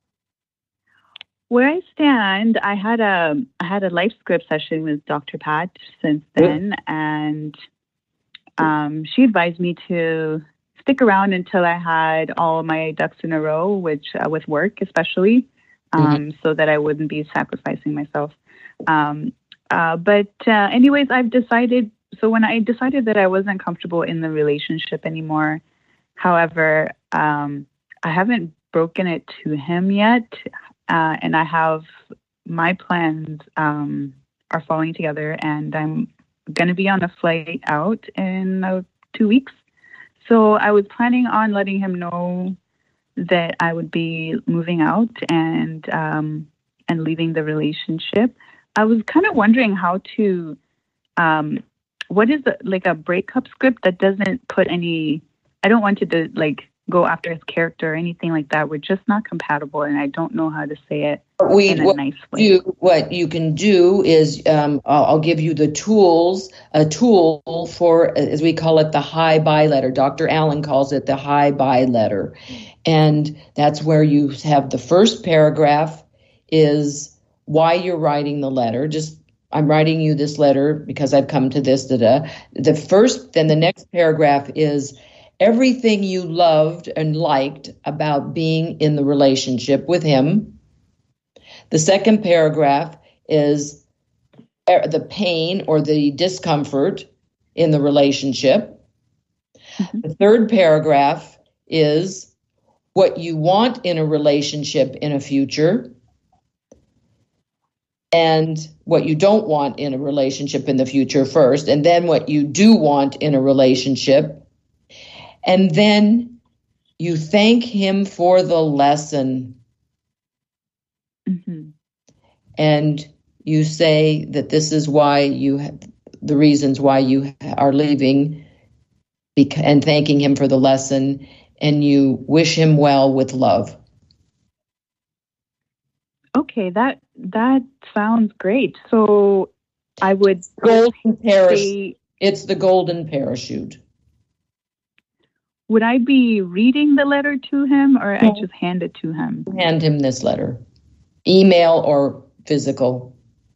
Speaker 8: Where I stand, I had a I had a life script session with Doctor Pat since then, and um, she advised me to stick around until I had all my ducks in a row, which uh, with work especially, um,
Speaker 4: Mm-hmm.
Speaker 8: so that I wouldn't be sacrificing myself. Um, uh, but uh, anyways, I've decided. So when I decided that I wasn't comfortable in the relationship anymore, however, um, I haven't broken it to him yet. Uh, and I have my plans um, are falling together, and I'm going to be on a flight out in uh, two weeks. So I was planning on letting him know that I would be moving out and um, and leaving the relationship. I was kind of wondering how to, um, what is the, like a breakup script that doesn't put any. I don't want to do, like. go after his character or anything like that. We're just not compatible, and I don't know how to say it
Speaker 4: We
Speaker 8: in a
Speaker 4: what
Speaker 8: nice way.
Speaker 4: you what you can do is um, I'll, I'll give you the tools, a tool for, as we call it, the high bye letter. Doctor Allen calls it the high bye letter, and that's where you have the first paragraph is why you're writing the letter. Just I'm writing you this letter because I've come to this. Da, da. The first, then the next paragraph is everything you loved and liked about being in the relationship with him. The second paragraph is the pain or the discomfort in the relationship. Mm-hmm. The third paragraph is what you want in a relationship in a future and what you don't want in a relationship in the future first, and then what you do want in a relationship. And then you thank him for the lesson.
Speaker 8: Mm-hmm.
Speaker 4: And you say that this is why you, have, the reasons why you are leaving, bec- and thanking him for the lesson. And you wish him well with love.
Speaker 8: Okay, that that sounds great. So I would
Speaker 4: golden parachute.
Speaker 8: say,
Speaker 4: it's the golden parachute.
Speaker 8: Would I be reading the letter to him, or
Speaker 4: No.
Speaker 8: I just hand it to him?
Speaker 4: Hand him this letter, email or physical.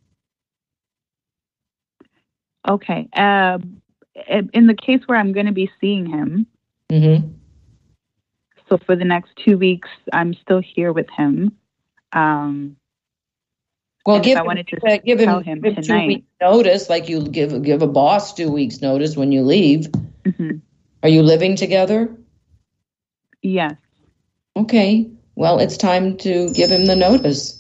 Speaker 8: Okay. Uh, in the case where I'm going to be seeing him,
Speaker 4: Mm-hmm.
Speaker 8: so for the next two weeks, I'm still here with him. Um,
Speaker 4: Well,
Speaker 8: and
Speaker 4: give
Speaker 8: if I
Speaker 4: him,
Speaker 8: wanted to
Speaker 4: uh, give him,
Speaker 8: tell him
Speaker 4: give two
Speaker 8: tonight.
Speaker 4: weeks notice, like you give give a boss two weeks notice when you leave.
Speaker 8: Mhm.
Speaker 4: Are you living together?
Speaker 8: Yes.
Speaker 4: Okay. Well, it's time to give him the notice.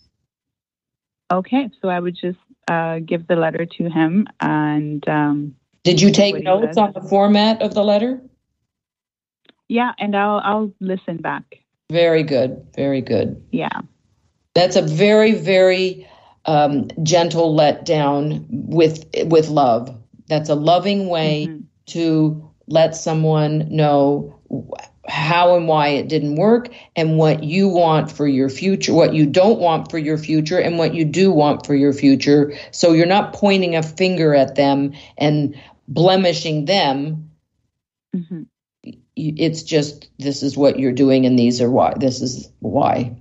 Speaker 8: Okay, so I would just uh, give the letter to him, and um,
Speaker 4: Did you take
Speaker 8: what he
Speaker 4: notes
Speaker 8: says.
Speaker 4: on the format of the letter?
Speaker 8: yeah, and I'll I'll listen back.
Speaker 4: Very good. Very good.
Speaker 8: Yeah.
Speaker 4: That's a very, very um, gentle letdown with with love. That's a loving way
Speaker 8: Mhm.
Speaker 4: to let someone know how and why it didn't work, and what you want for your future, what you don't want for your future, and what you do want for your future. So you're not pointing a finger at them and blemishing them. Mm-hmm. It's just, this is what you're doing, and these are why. This is why.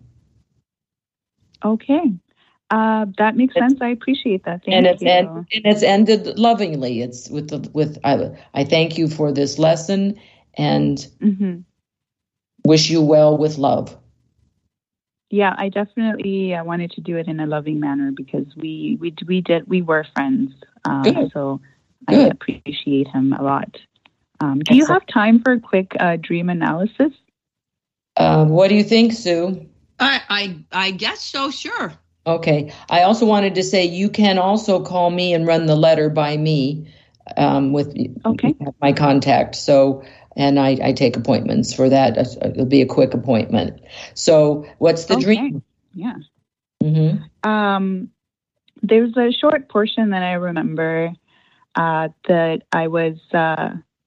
Speaker 8: Okay. Uh, that makes it's, sense. I appreciate that. Thank
Speaker 4: and it's
Speaker 8: you.
Speaker 4: And, and it's ended lovingly. It's with the, with I, I thank you for this lesson, and mm-hmm. wish you well with love.
Speaker 8: Yeah, I definitely uh, wanted to do it in a loving manner because we we we did we were friends. Um, Good. So Good. I appreciate him a lot. Um, do you have time for a quick uh, dream analysis?
Speaker 4: Uh, what do you think, Sue?
Speaker 3: I, I I guess so. Sure.
Speaker 4: Okay. I also wanted to say you can also call me and run the letter by me um, with
Speaker 8: okay.
Speaker 4: my contact. So, and I, I take appointments for that. It'll be a quick appointment. So, what's the
Speaker 8: okay.
Speaker 4: dream?
Speaker 8: Yeah.
Speaker 4: Mm-hmm.
Speaker 8: Um, there's a short portion that I remember uh, that I was uh,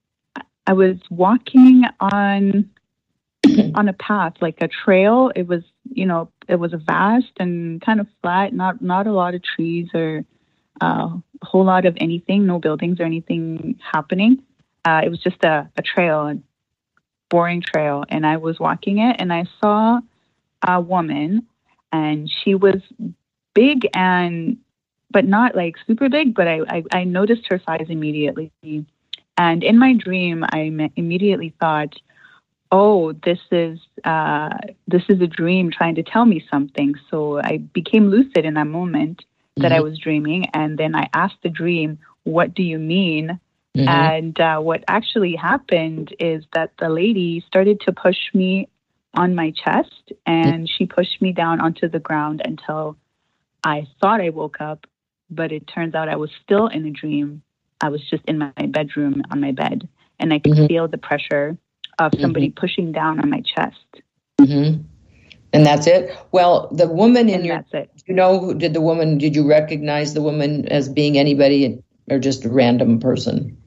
Speaker 8: I was walking on on a path, like a trail. It was, you know, it was vast and kind of flat, not not a lot of trees or uh, a whole lot of anything, no buildings or anything happening. Uh, it was just a, a trail, a boring trail. And I was walking it and I saw a woman, and she was big and, but not like super big, but I, I, I noticed her size immediately. And in my dream, I immediately thought, oh, this is uh, this is a dream trying to tell me something. So I became lucid in that moment that mm-hmm. I was dreaming. And then I asked the dream, what do you mean? Mm-hmm. And uh, what actually happened is that the lady started to push me on my chest, and mm-hmm. she pushed me down onto the ground until I thought I woke up. But it turns out I was still in a dream. I was just in my bedroom on my bed, and I could mm-hmm. feel the pressure of somebody mm-hmm. pushing down on my chest.
Speaker 4: Mm-hmm. And that's it? Well, the woman in
Speaker 8: and
Speaker 4: your,
Speaker 8: that's it.
Speaker 4: You know, did the woman, did you recognize the woman as being anybody or just a random person?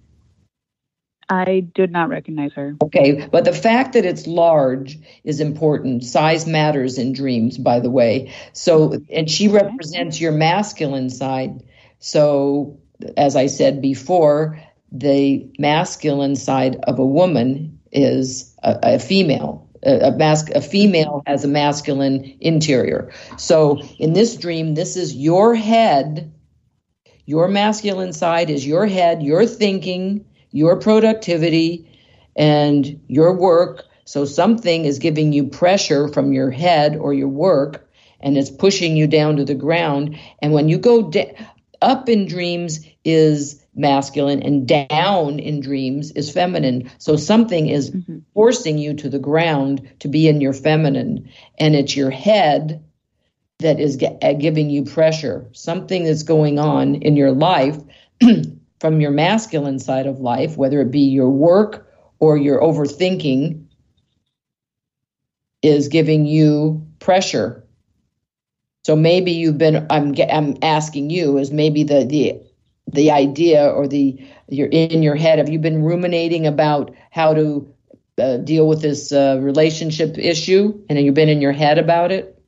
Speaker 8: I did not recognize her.
Speaker 4: Okay, but the fact that it's large is important. Size matters in dreams, by the way. So, and she represents your masculine side. So, as I said before, the masculine side of a woman is a, a female. A, a, mas- a female has a masculine interior. So in this dream, this is your head. Your masculine side is your head, your thinking, your productivity, and your work. So something is giving you pressure from your head or your work, and it's pushing you down to the ground. And when you go da- up in dreams is masculine, and down in dreams is feminine. So something is mm-hmm. forcing you to the ground to be in your feminine, and it's your head that is ge- giving you pressure. Something that's going on in your life from your masculine side of life, whether it be your work or your overthinking, is giving you pressure. So maybe you've been, I'm, I'm asking you, is maybe the, the, the idea or the, you're in your head, have you been ruminating about how to uh, deal with this uh, relationship issue? And have you been in your head about it?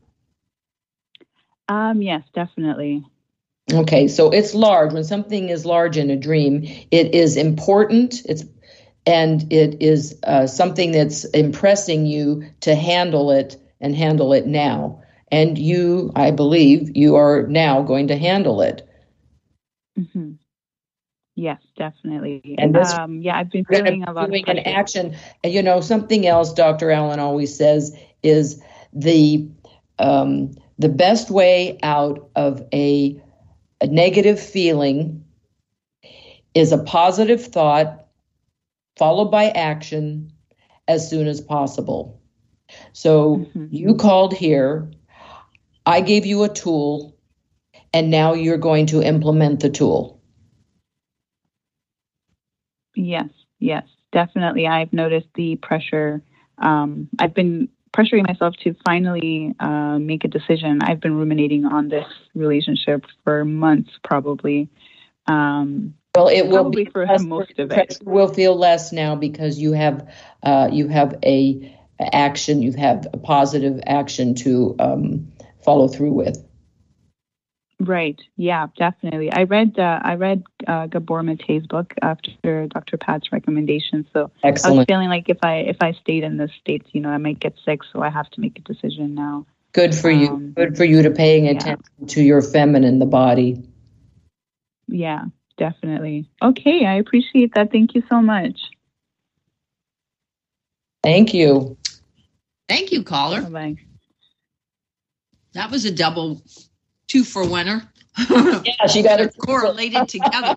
Speaker 8: Um, yes, definitely.
Speaker 4: Okay, so it's large. When something is large in a dream, it is important. It's and it is uh, something that's impressing you to handle it and handle it now. And you, I believe, you are now going to handle it.
Speaker 8: Mm-hmm. Yes, definitely.
Speaker 4: And this,
Speaker 8: um, yeah, I've been feeling a lot of pressure.
Speaker 4: An action. You know, something else Doctor Allen always says is the um, the best way out of a, a negative feeling is a positive thought followed by action as soon as possible. So mm-hmm. you called here. I gave you a tool, and now you're going to implement the tool.
Speaker 8: Yes, yes, definitely. I've noticed the pressure. Um, I've been pressuring myself to finally uh, make a decision. I've been ruminating on this relationship for months, probably. Um,
Speaker 4: Well, it will
Speaker 8: Probably
Speaker 4: be
Speaker 8: for
Speaker 4: less,
Speaker 8: most of it.
Speaker 4: pressure will feel less now because you have uh, you have a, a action, you have a positive action to um, follow through with.
Speaker 8: Right. Yeah, definitely. I read uh, I read uh, Gabor Mate's book after Doctor Pat's recommendation. So
Speaker 4: Excellent.
Speaker 8: I was feeling like if I if I stayed in the States, you know, I might get sick. So I have to make a decision now.
Speaker 4: Good for you.
Speaker 8: Um,
Speaker 4: Good for you to paying
Speaker 8: yeah.
Speaker 4: attention to your feminine, the body.
Speaker 8: Yeah, definitely. Okay, I appreciate that. Thank you so much.
Speaker 4: Thank you.
Speaker 3: Thank you, caller.
Speaker 8: Bye-bye.
Speaker 3: That was a double two for winner.
Speaker 4: Yeah, she got it
Speaker 3: correlated together.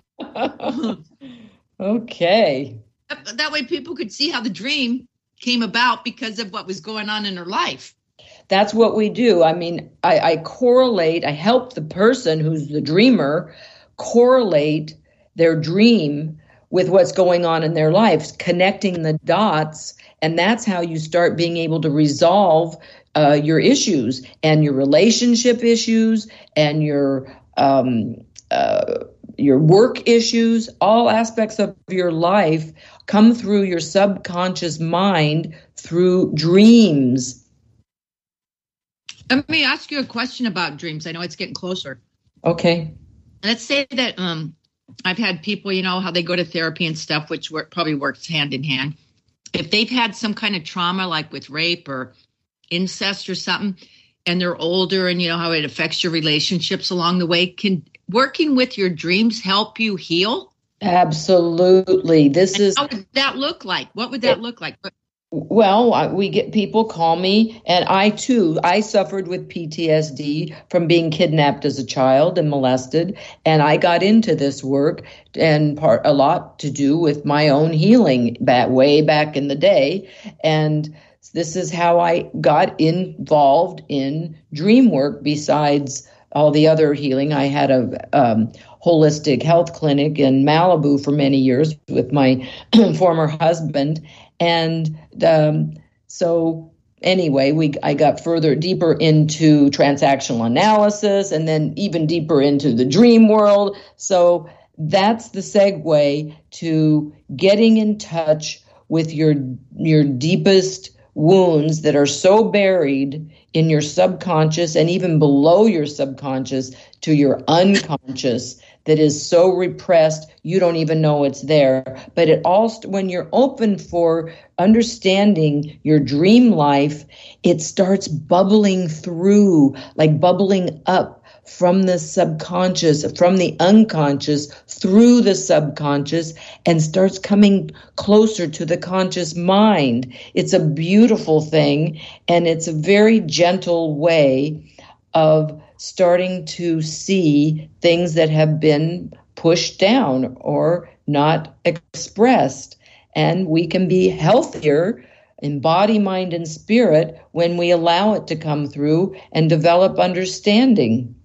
Speaker 4: Okay.
Speaker 3: That, that way people could see how the dream came about because of what was going on in her life.
Speaker 4: That's what we do. I mean, I, I correlate, I help the person who's the dreamer correlate their dream with what's going on in their lives, connecting the dots. And that's how you start being able to resolve uh, your issues and your relationship issues and your um, uh, your work issues. All aspects of your life come through your subconscious mind through dreams.
Speaker 3: Let me ask you a question about dreams. I know it's getting closer.
Speaker 4: Okay.
Speaker 3: Let's say that um, I've had people, you know, how they go to therapy and stuff, which work, probably works hand in hand. If they've had some kind of trauma, like with rape or incest or something, and they're older and you know how it affects your relationships along the way, can working with your dreams help you heal?
Speaker 4: Absolutely. This
Speaker 3: and
Speaker 4: is.
Speaker 3: How would that look like? What would that look like?
Speaker 4: Well, we get people call me, and I too, I suffered with P T S D from being kidnapped as a child and molested, and I got into this work and part a lot to do with my own healing back way back in the day, and this is how I got involved in dream work. Besides all the other healing, I had a um, holistic health clinic in Malibu for many years with my former husband. And um, so anyway, we I got further deeper into transactional analysis and then even deeper into the dream world. So that's the segue to getting in touch with your your deepest wounds that are so buried in your subconscious and even below your subconscious to your unconscious that is so repressed you don't even know it's there. But it all, when you're open for understanding your dream life, it starts bubbling through, like bubbling up from the subconscious, from the unconscious through the subconscious, and starts coming closer to the conscious mind. It's a beautiful thing, and it's a very gentle way of starting to see things that have been pushed down or not expressed. And we can be healthier in body, mind, and spirit when we allow it to come through and develop understanding.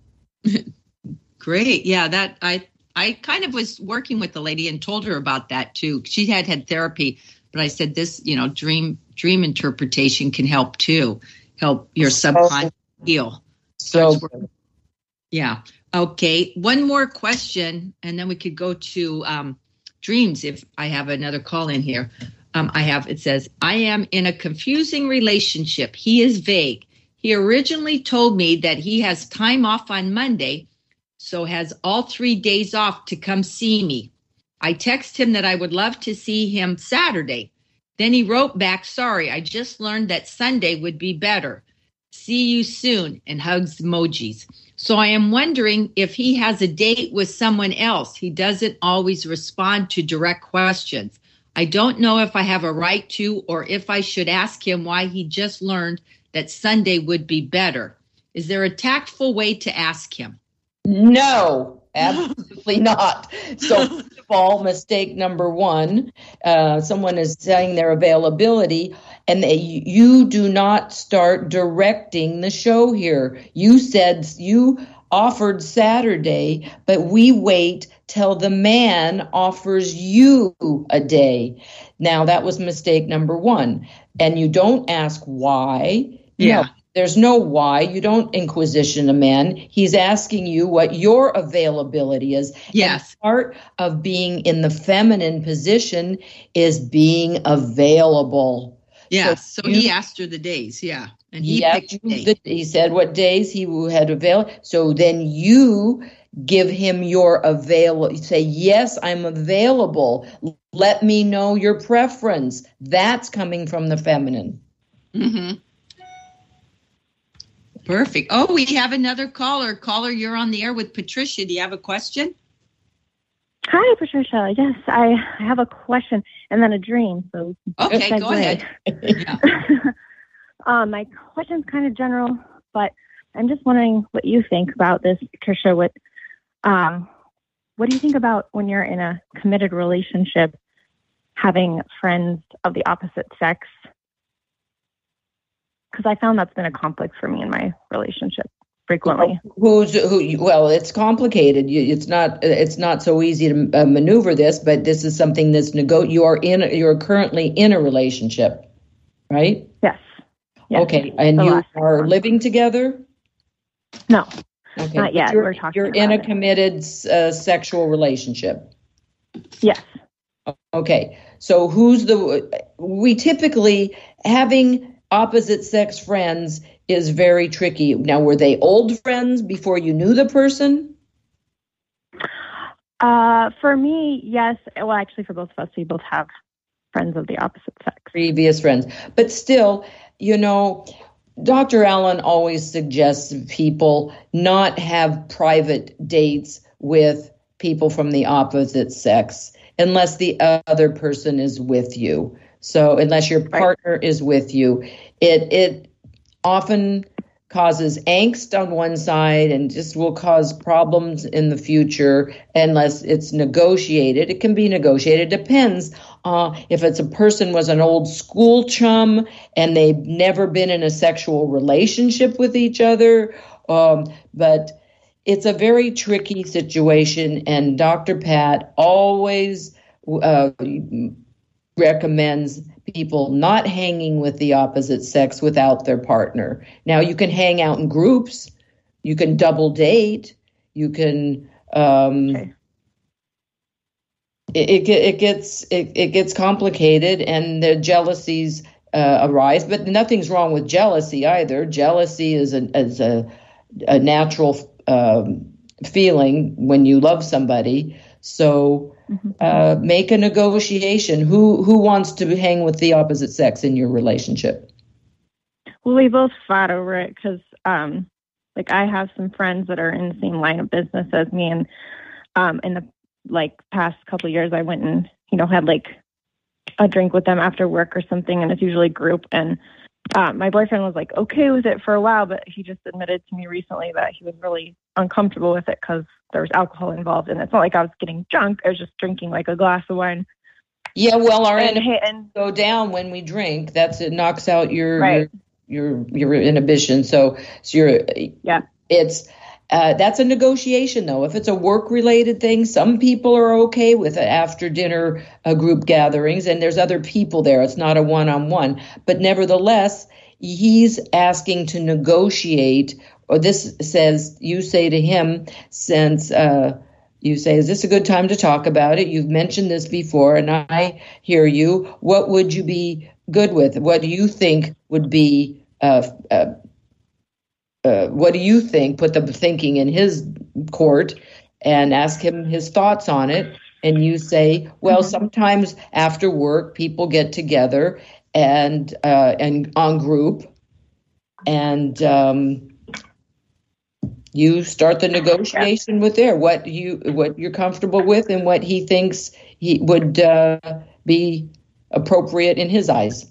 Speaker 3: Great. Yeah, that I I kind of was working with the lady and told her about that too. She had had therapy, but I said this, you know, dream dream interpretation can help too, help your subconscious heal.
Speaker 4: So,
Speaker 3: yeah. Okay. One more question, and then we could go to um, dreams if I have another call in here. Um, I have, it says, I am in a confusing relationship. He is vague. He originally told me that he has time off on Monday, so has all three days off to come see me. I text him that I would love to see him Saturday. Then he wrote back, sorry, I just learned that Sunday would be better. See you soon, and hugs emojis. So I am wondering if he has a date with someone else. He doesn't always respond to direct questions. I don't know if I have a right to or if I should ask him why he just learned that Sunday would be better. Is there a tactful way to ask him?
Speaker 4: No, absolutely not. So first of all, mistake number one, uh, someone is saying their availability, and they, you do not start directing the show here. You said you offered Saturday, but we wait till the man offers you a day. Now, that was mistake number one. And you don't ask why.
Speaker 3: Yeah.
Speaker 4: No, There's no why. You don't inquisition a man. He's asking you what your availability is.
Speaker 3: Yes.
Speaker 4: And part of being in the feminine position is being available.
Speaker 3: Yes. So,
Speaker 4: so you,
Speaker 3: he asked her the days. Yeah. And he,
Speaker 4: he
Speaker 3: picked
Speaker 4: the,
Speaker 3: the
Speaker 4: He said what days he had available. So then you give him your avail. Say, yes, I'm available. Let me know your preference. That's coming from the feminine.
Speaker 3: Mm-hmm. Perfect. Oh, we have another caller. Caller, you're on the air with Patricia. Do you have a question?
Speaker 9: Hi, Patricia. Yes, I have a question and then a dream. So
Speaker 3: okay, go ahead. Yeah.
Speaker 9: um, my question's kind of general, but I'm just wondering what you think about this, Patricia. What, um, what do you think about when you're in a committed relationship, having friends of the opposite sex? Because I found that's been a conflict for me in my relationship frequently.
Speaker 4: Who's who? Well, it's complicated. It's not. It's not so easy to uh, maneuver this. But this is something that's nego. You are in. You are currently in a relationship, right?
Speaker 9: Yes. yes.
Speaker 4: Okay, and
Speaker 9: The
Speaker 4: you
Speaker 9: last
Speaker 4: are
Speaker 9: one.
Speaker 4: living together?
Speaker 9: No,
Speaker 4: okay.
Speaker 9: not yet.
Speaker 4: You're,
Speaker 9: We're talking.
Speaker 4: You're
Speaker 9: about
Speaker 4: in a
Speaker 9: it.
Speaker 4: committed uh, sexual relationship.
Speaker 9: Yes.
Speaker 4: Okay. So who's the? We typically having opposite sex friends is very tricky. Now, were they old friends before you knew the person?
Speaker 9: Uh, for me, yes. Well, actually, for both of us, we both have friends of the opposite sex.
Speaker 4: Previous friends. But still, you know, Doctor Allen always suggests people not have private dates with people from the opposite sex unless the other person is with you. So unless your partner right. is with you, it it often causes angst on one side and just will cause problems in the future unless it's negotiated. It can be negotiated. It depends uh, if it's a person was an old school chum and they've never been in a sexual relationship with each other. Um, but it's a very tricky situation, and Doctor Pat always uh, recommends people not hanging with the opposite sex without their partner. Now, you can hang out in groups, you can double date, you can. Um, okay. It, it it gets it, it gets complicated, and the jealousies uh, arise. But nothing's wrong with jealousy either. Jealousy is a is a, a natural um, feeling when you love somebody. So. Uh, make a negotiation. Who who wants to hang with the opposite sex in your relationship?
Speaker 9: Well, we both fought over it because, um, like, I have some friends that are in the same line of business as me, and um, in the like past couple of years, I went and you know had like a drink with them after work or something, and it's usually group. And uh, my boyfriend was like okay with it for a while, but he just admitted to me recently that he was really uncomfortable with it because there was alcohol involved, and it's not like I was getting drunk. I was just drinking like a glass of wine.
Speaker 4: Yeah, well, our
Speaker 9: and,
Speaker 4: inhibitions
Speaker 9: and,
Speaker 4: go down when we drink. That's it knocks out your
Speaker 9: right.
Speaker 4: your, your your inhibition. So, so you're
Speaker 9: yeah.
Speaker 4: It's uh, that's a negotiation though. If it's a work related thing, some people are okay with it after dinner uh, group gatherings, and there's other people there. It's not a one on one, but nevertheless, he's asking to negotiate. Or this says, you say to him, since uh, you say, is this a good time to talk about it? You've mentioned this before, and I hear you. What would you be good with? What do you think would be, uh, uh, uh, what do you think? Put the thinking in his court and ask him his thoughts on it. And you say, well, sometimes after work, people get together and, uh, and on group and, um, you start the negotiation with there what you what you're comfortable with and what he thinks he would uh, be appropriate in his eyes.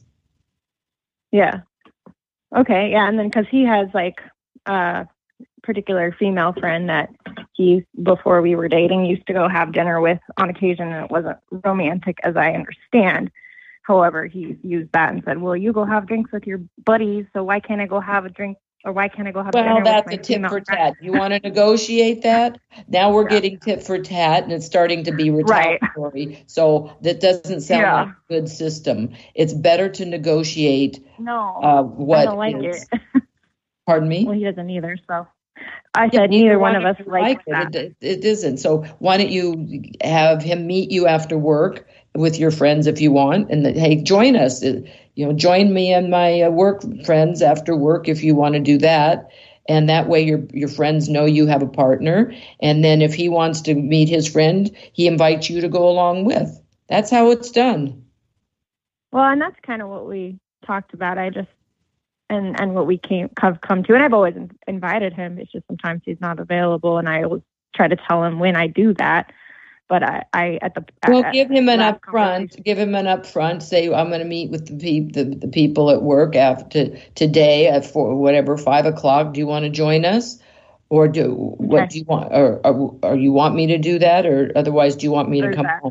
Speaker 9: Yeah. Okay. Yeah, and then because he has like a particular female friend that he before we were dating used to go have dinner with on occasion, and it wasn't romantic as I understand. However, he used that and said, "Well, you go have drinks with your buddies, so why can't I go have a drink?" Or why can't I go have
Speaker 4: well,
Speaker 9: dinner with
Speaker 4: that's
Speaker 9: my
Speaker 4: a tit for
Speaker 9: friend?
Speaker 4: tat. You want to negotiate that? Now we're yeah. getting tit for tat, and it's starting to be retaliatory. Right. So that doesn't sound yeah. like a good system. It's better to negotiate.
Speaker 9: No,
Speaker 4: uh, what
Speaker 9: I don't like
Speaker 4: is,
Speaker 9: it.
Speaker 4: Pardon me?
Speaker 9: Well, he doesn't either. So I
Speaker 4: Yeah,
Speaker 9: said neither one of us likes
Speaker 4: like
Speaker 9: that.
Speaker 4: it. It, it isn't. So why don't you have him meet you after work with your friends if you want, and that, hey, join us. Uh, You know, join me and my uh, work friends after work if you want to do that. And that way your your friends know you have a partner. And then if he wants to meet his friend, he invites you to go along with. That's how it's done.
Speaker 9: Well, and that's kind of what we talked about. I just and and what we came have come to, and I've always in, invited him. It's just sometimes he's not available, and I always try to tell him when I do that. But I, I at the
Speaker 4: well,
Speaker 9: at,
Speaker 4: give him an
Speaker 9: last
Speaker 4: upfront. Give him an upfront. Say I'm going to meet with the, pe- the the people at work after today at four, whatever five o'clock. Do you want to join us, or do what
Speaker 9: Okay.
Speaker 4: do you want, or, or or you want me to do that, or otherwise do you want me
Speaker 9: Or
Speaker 4: to come
Speaker 9: that.
Speaker 4: home?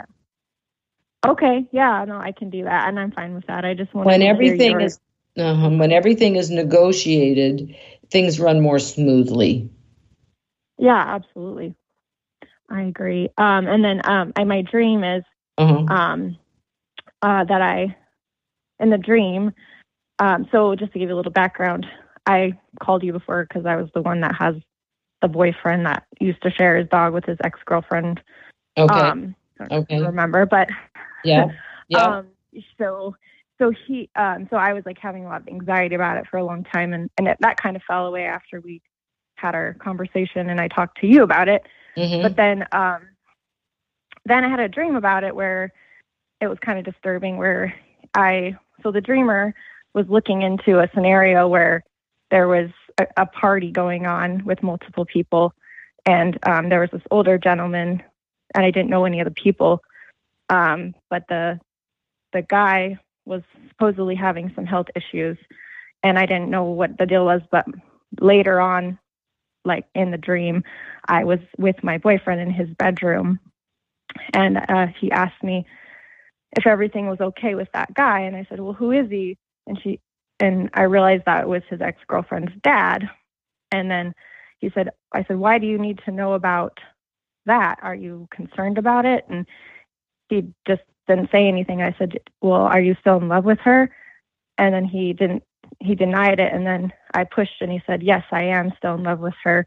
Speaker 9: Okay, yeah, no, I can do that, and I'm fine with that. I just want
Speaker 4: When
Speaker 9: to hear
Speaker 4: everything
Speaker 9: your,
Speaker 4: is uh, when everything is negotiated, things run more smoothly.
Speaker 9: yeah, absolutely. I agree. Um, and then um, I, my dream is
Speaker 4: Uh-huh.
Speaker 9: um, uh, that I, in the dream, um, so just to give you a little background, I called you before because I was the one that has the boyfriend that used to share his dog with his ex-girlfriend.
Speaker 4: Okay.
Speaker 9: Um, I don't
Speaker 4: Okay.
Speaker 9: remember, but
Speaker 4: Yeah. Yeah.
Speaker 9: um, so so he um, so I was like having a lot of anxiety about it for a long time, and and it, that kind of fell away after we had our conversation and I talked to you about it.
Speaker 4: Mhm.
Speaker 9: But then um, then I had a dream about it where it was kind of disturbing. Where I so the dreamer was looking into a scenario where there was a, a party going on with multiple people, and um, there was this older gentleman, and I didn't know any of the people, um, but the the guy was supposedly having some health issues, and I didn't know what the deal was. But later on, like in the dream, I was with my boyfriend in his bedroom, and uh, he asked me if everything was okay with that guy, and I said, "Well, who is he?" And she and I realized that it was his ex-girlfriend's dad. And then he said, "I said, why do you need to know about that? Are you concerned about it?" And he just didn't say anything. I said, "Well, are you still in love with her?" And then he didn't. He denied it. And then I pushed, and he said, "Yes, I am still in love with her."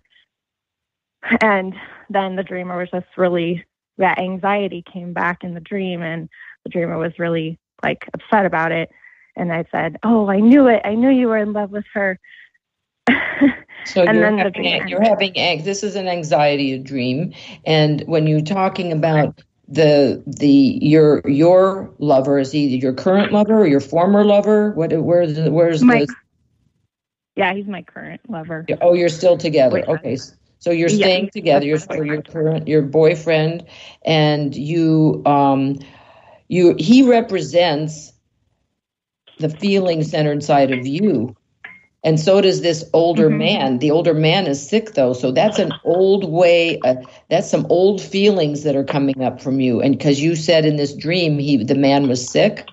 Speaker 9: And then the dreamer was just really, that anxiety came back in the dream, and the dreamer was really like upset about it. And I said, "Oh, I knew it. I knew you were in love with her."
Speaker 4: So
Speaker 9: and
Speaker 4: you're
Speaker 9: then the
Speaker 4: having,
Speaker 9: dream
Speaker 4: a- you're
Speaker 9: ended.
Speaker 4: having ang- this is an anxiety dream, and when you're talking about the the your your lover, is he your current lover or your former lover? What where's the, where's
Speaker 9: My,
Speaker 4: the
Speaker 9: yeah, he's my current lover.
Speaker 4: oh you're still together?
Speaker 9: Boyfriend.
Speaker 4: Okay, so you're
Speaker 9: Yeah,
Speaker 4: staying together. You're
Speaker 9: that's my
Speaker 4: still your
Speaker 9: boyfriend.
Speaker 4: current your boyfriend, and you um you he represents the feeling center inside of you. And so does this older
Speaker 9: Mhm.
Speaker 4: man. The older man is sick, though. So that's an old way. Uh, that's some old feelings that are coming up from you. And because you said in this dream, he the man was sick.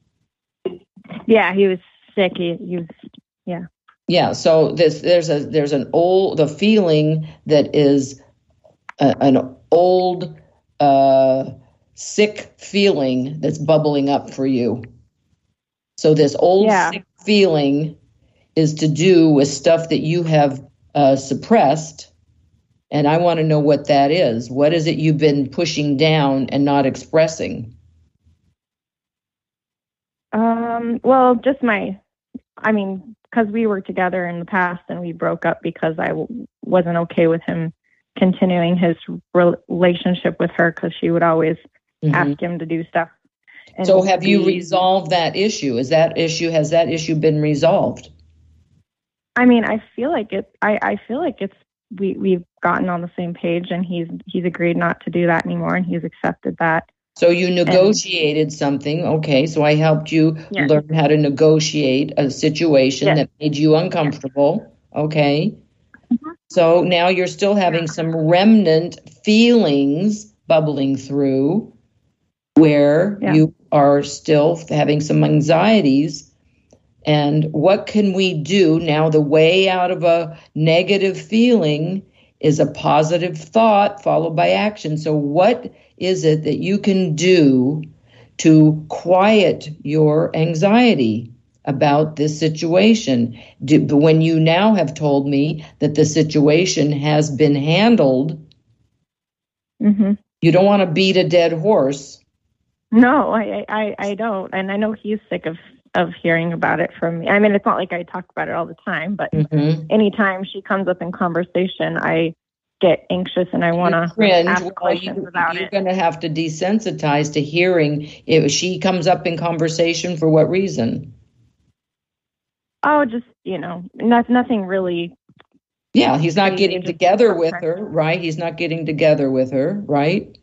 Speaker 9: Yeah, he was sick. He, he was, yeah.
Speaker 4: Yeah. So this there's a there's an old the feeling that is a, an old uh, sick feeling that's bubbling up for you. So this old
Speaker 9: Yeah.
Speaker 4: sick feeling is to do with stuff that you have uh, suppressed. And I want to know what that is. What is it you've been pushing down and not expressing?
Speaker 9: Um, well, just my, I mean, because we were together in the past and we broke up because I w- wasn't okay with him continuing his re- relationship with her because she would always
Speaker 4: Mhm.
Speaker 9: ask him to do stuff. And
Speaker 4: So have you
Speaker 9: be-
Speaker 4: resolved that issue? Is that issue, has that issue been resolved?
Speaker 9: I mean, I feel like it. I, I feel like it's we we've gotten on the same page, and he's he's agreed not to do that anymore, and he's accepted that.
Speaker 4: So you negotiated something. Okay, so I helped you
Speaker 9: Yeah.
Speaker 4: learn how to negotiate a situation
Speaker 9: Yeah.
Speaker 4: that made you uncomfortable. Okay. So now you're still having some remnant feelings bubbling through where
Speaker 9: Yeah.
Speaker 4: you are still having some anxieties. And what can we do now? The way out of a negative feeling is a positive thought followed by action. So what is it that you can do to quiet your anxiety? about this situation. Do, when you now have told me that the situation has been handled,
Speaker 9: Mm-hmm.
Speaker 4: you don't want to beat a dead horse.
Speaker 9: No, I, I, I don't. And I know he's sick of, of hearing about it from me. I mean, it's not like I talk about it all the time, but
Speaker 4: Mm-hmm.
Speaker 9: anytime she comes up in conversation, I get anxious and I want to
Speaker 4: Cringe.
Speaker 9: ask
Speaker 4: Well,
Speaker 9: questions
Speaker 4: you,
Speaker 9: about
Speaker 4: you're
Speaker 9: it.
Speaker 4: going to have to desensitize to hearing if she comes up in conversation. For what reason?
Speaker 9: Oh, just, you know, not, nothing really.
Speaker 4: Yeah, he's not
Speaker 9: Maybe
Speaker 4: getting
Speaker 9: just
Speaker 4: together with
Speaker 9: pressure.
Speaker 4: her, right? He's not getting together with her, right?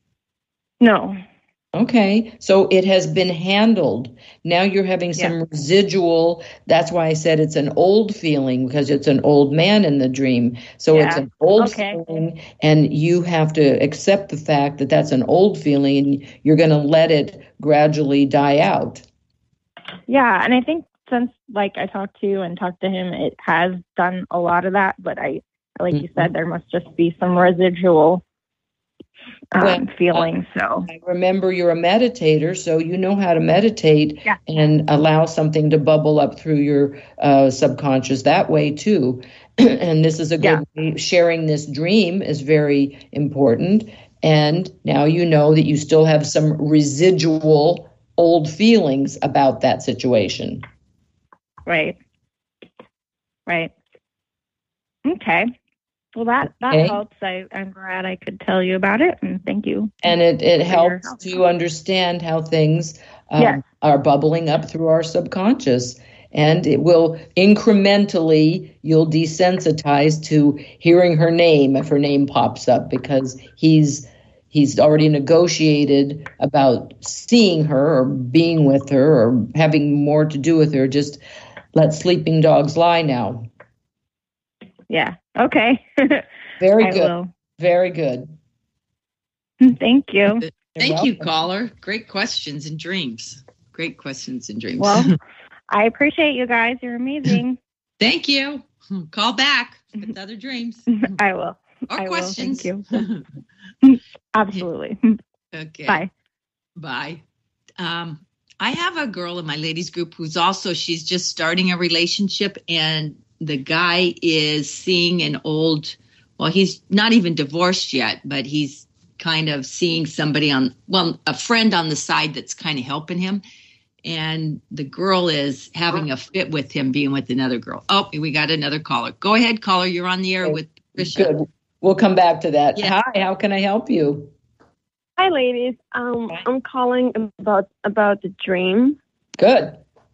Speaker 9: No.
Speaker 4: Okay, so it has been handled. Now you're having some
Speaker 9: Yeah.
Speaker 4: residual. That's why I said it's an old feeling, because it's an old man in the dream. So
Speaker 9: Yeah.
Speaker 4: it's an old
Speaker 9: Okay.
Speaker 4: feeling, and you have to accept the fact that that's an old feeling, and you're going to let it gradually die out.
Speaker 9: Yeah. And I think since, like, I talked to you and talked to him, it has done a lot of that. But I, like you said, there must just be some residual um,
Speaker 4: Well,
Speaker 9: feeling. So
Speaker 4: I remember you're a meditator, so you know how to meditate
Speaker 9: Yeah.
Speaker 4: and allow something to bubble up through your uh, subconscious that way too. And this is a good way. Sharing this dream is very important. And now you know that you still have some residual old feelings about that situation.
Speaker 9: Right. Right. Okay. Well, that, that
Speaker 4: Okay.
Speaker 9: helps. I, I'm glad I could tell you about it, and thank you.
Speaker 4: And it, it
Speaker 9: For your
Speaker 4: helps
Speaker 9: help.
Speaker 4: to understand how things um,
Speaker 9: Yes.
Speaker 4: are bubbling up through our subconscious. And it will incrementally, you'll desensitize to hearing her name if her name pops up, because he's he's already negotiated about seeing her or being with her or having more to do with her. Just let sleeping dogs lie now.
Speaker 9: Yeah. Okay.
Speaker 4: Very
Speaker 9: I
Speaker 4: good.
Speaker 9: will.
Speaker 4: Very good.
Speaker 9: Thank you.
Speaker 4: You're
Speaker 3: Thank you,
Speaker 4: welcome.
Speaker 3: caller. Great questions and dreams. Great questions and dreams.
Speaker 9: Well, I appreciate you guys. You're amazing.
Speaker 3: Thank you. Call back with other dreams
Speaker 9: I will.
Speaker 3: or
Speaker 9: I will.
Speaker 3: questions.
Speaker 9: Thank you. Absolutely.
Speaker 3: Okay.
Speaker 9: Bye.
Speaker 3: Bye. Um, I have a girl in my ladies group who's also, she's just starting a relationship, and the guy is seeing an old, well, he's not even divorced yet, but he's kind of seeing somebody on, well, a friend on the side that's kind of helping him. And the girl is having a fit with him being with another girl. Oh, we got another caller. Go ahead, caller. You're on the air
Speaker 4: Okay.
Speaker 3: with Tricia.
Speaker 4: Good. We'll come back to that.
Speaker 3: Yeah.
Speaker 4: Hi, how can I help you?
Speaker 7: Hi, ladies. Um, I'm calling about about the dream.
Speaker 4: Good.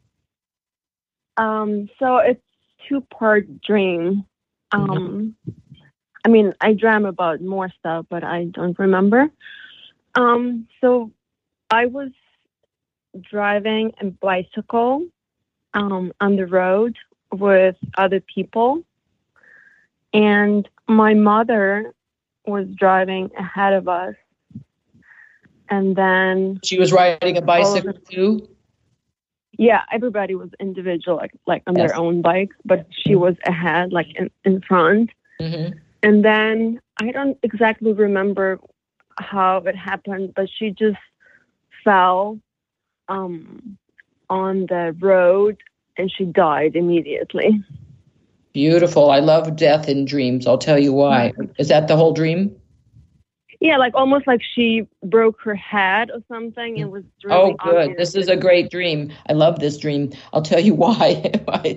Speaker 7: Um, so it's two part dream. Um, I mean, I dream about more stuff, but I don't remember. Um, so I was driving a bicycle um, on the road with other people, and my mother was driving ahead of us. And then,
Speaker 4: She was riding a bicycle too?
Speaker 7: yeah, everybody was individual, like, like on
Speaker 4: Yes.
Speaker 7: their own bikes, but she was ahead, like in, in front.
Speaker 4: Mm-hmm.
Speaker 7: And then I don't exactly remember how it happened, but she just fell um, on the road and she died immediately.
Speaker 4: Beautiful. I love death in dreams. I'll tell you why. Is that the whole dream?
Speaker 7: Yeah, like almost like she broke her head or something. It was really
Speaker 4: Oh, good.
Speaker 7: obvious.
Speaker 4: This is a great dream. I love this dream. I'll tell you why.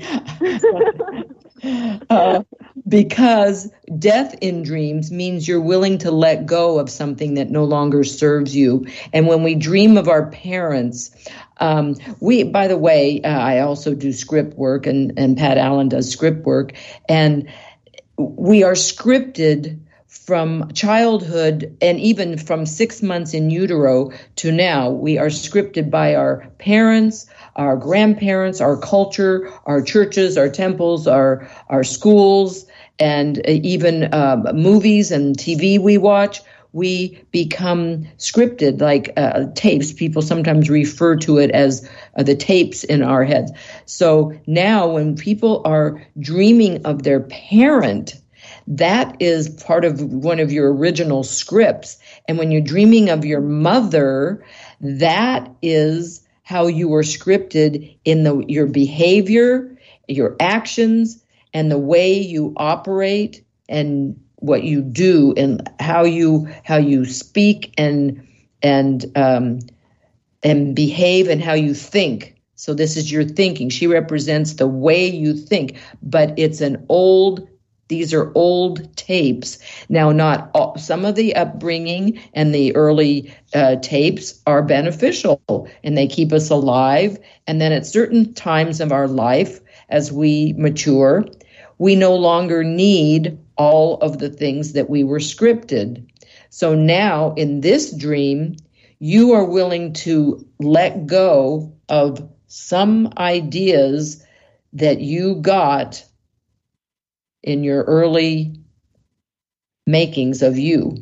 Speaker 4: uh, because death in dreams means you're willing to let go of something that no longer serves you. And when we dream of our parents, um, we, by the way, uh, I also do script work, and, and Pat Allen does script work. And we are scripted from childhood, and even from six months in utero to now. We are scripted by our parents, our grandparents, our culture, our churches, our temples, our our schools, and even uh, movies and T V we watch. We become scripted like uh, tapes. People sometimes refer to it as uh, the tapes in our heads. So now when people are dreaming of their parent, that is part of one of your original scripts. And when you're dreaming of your mother, that is how you were scripted in the your behavior, your actions, and the way you operate and what you do and how you how you speak and and um, and behave and how you think. So this is your thinking. She represents the way you think, but it's an old, these are old tapes. Now, not all, some of the upbringing and the early uh, tapes are beneficial and they keep us alive. And then at certain times of our life, as we mature, we no longer need all of the things that we were scripted. So now in this dream, you are willing to let go of some ideas that you got in your early makings of you.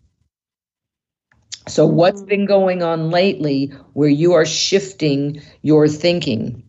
Speaker 4: So what's been going on lately where you are shifting your thinking?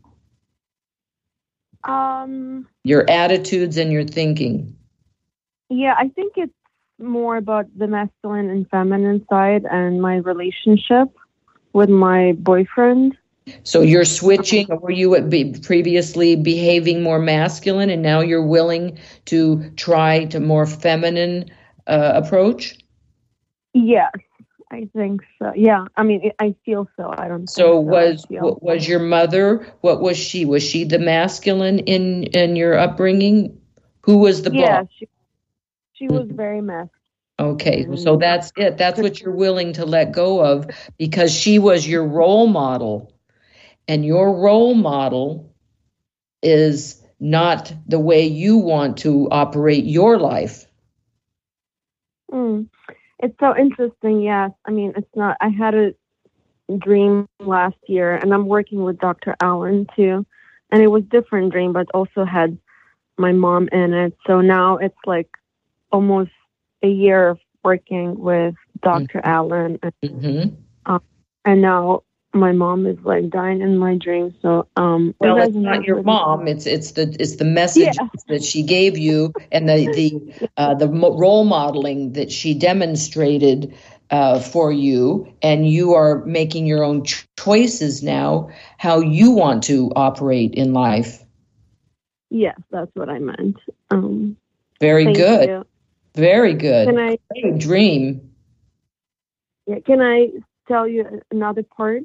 Speaker 10: Um,
Speaker 4: your attitudes and your thinking.
Speaker 10: Yeah, I think it's more about the masculine and feminine side and my relationship with my boyfriend.
Speaker 4: So you're switching, or were you at be previously behaving more masculine and now you're willing to try to more feminine uh, approach?
Speaker 10: Yes, I think so. Yeah, I mean, I feel so. I don't.
Speaker 4: So
Speaker 10: think
Speaker 4: was
Speaker 10: so. What,
Speaker 4: was your mother? What was she? Was she the masculine in in your upbringing? Who was the
Speaker 10: yeah,
Speaker 4: boss?
Speaker 10: she, she was very masculine.
Speaker 4: Okay, so that's it. That's what you're willing to let go of because she was your role model. And your role model is not the way you want to operate your life.
Speaker 10: Mm. It's so interesting, yes. I mean, it's not, I had a dream last year, and I'm working with Doctor Allen too. And it was a different dream, but also had my mom in it. So now it's like almost a year of working with Doctor Mm-hmm. Allen. And,
Speaker 4: mm-hmm.
Speaker 10: um, and now my mom is like dying in my dream. So, um,
Speaker 4: well, it's not your mom. It's it's the it's the message yeah. that she gave you, and the the uh, the role modeling that she demonstrated uh, for you, and you are making your own ch- choices now. How you want to operate in life.
Speaker 10: Yes, that's what I meant. Um,
Speaker 4: Very good.
Speaker 10: You.
Speaker 4: Very good.
Speaker 10: Can I
Speaker 4: Great dream?
Speaker 10: Yeah. Can I tell you another part?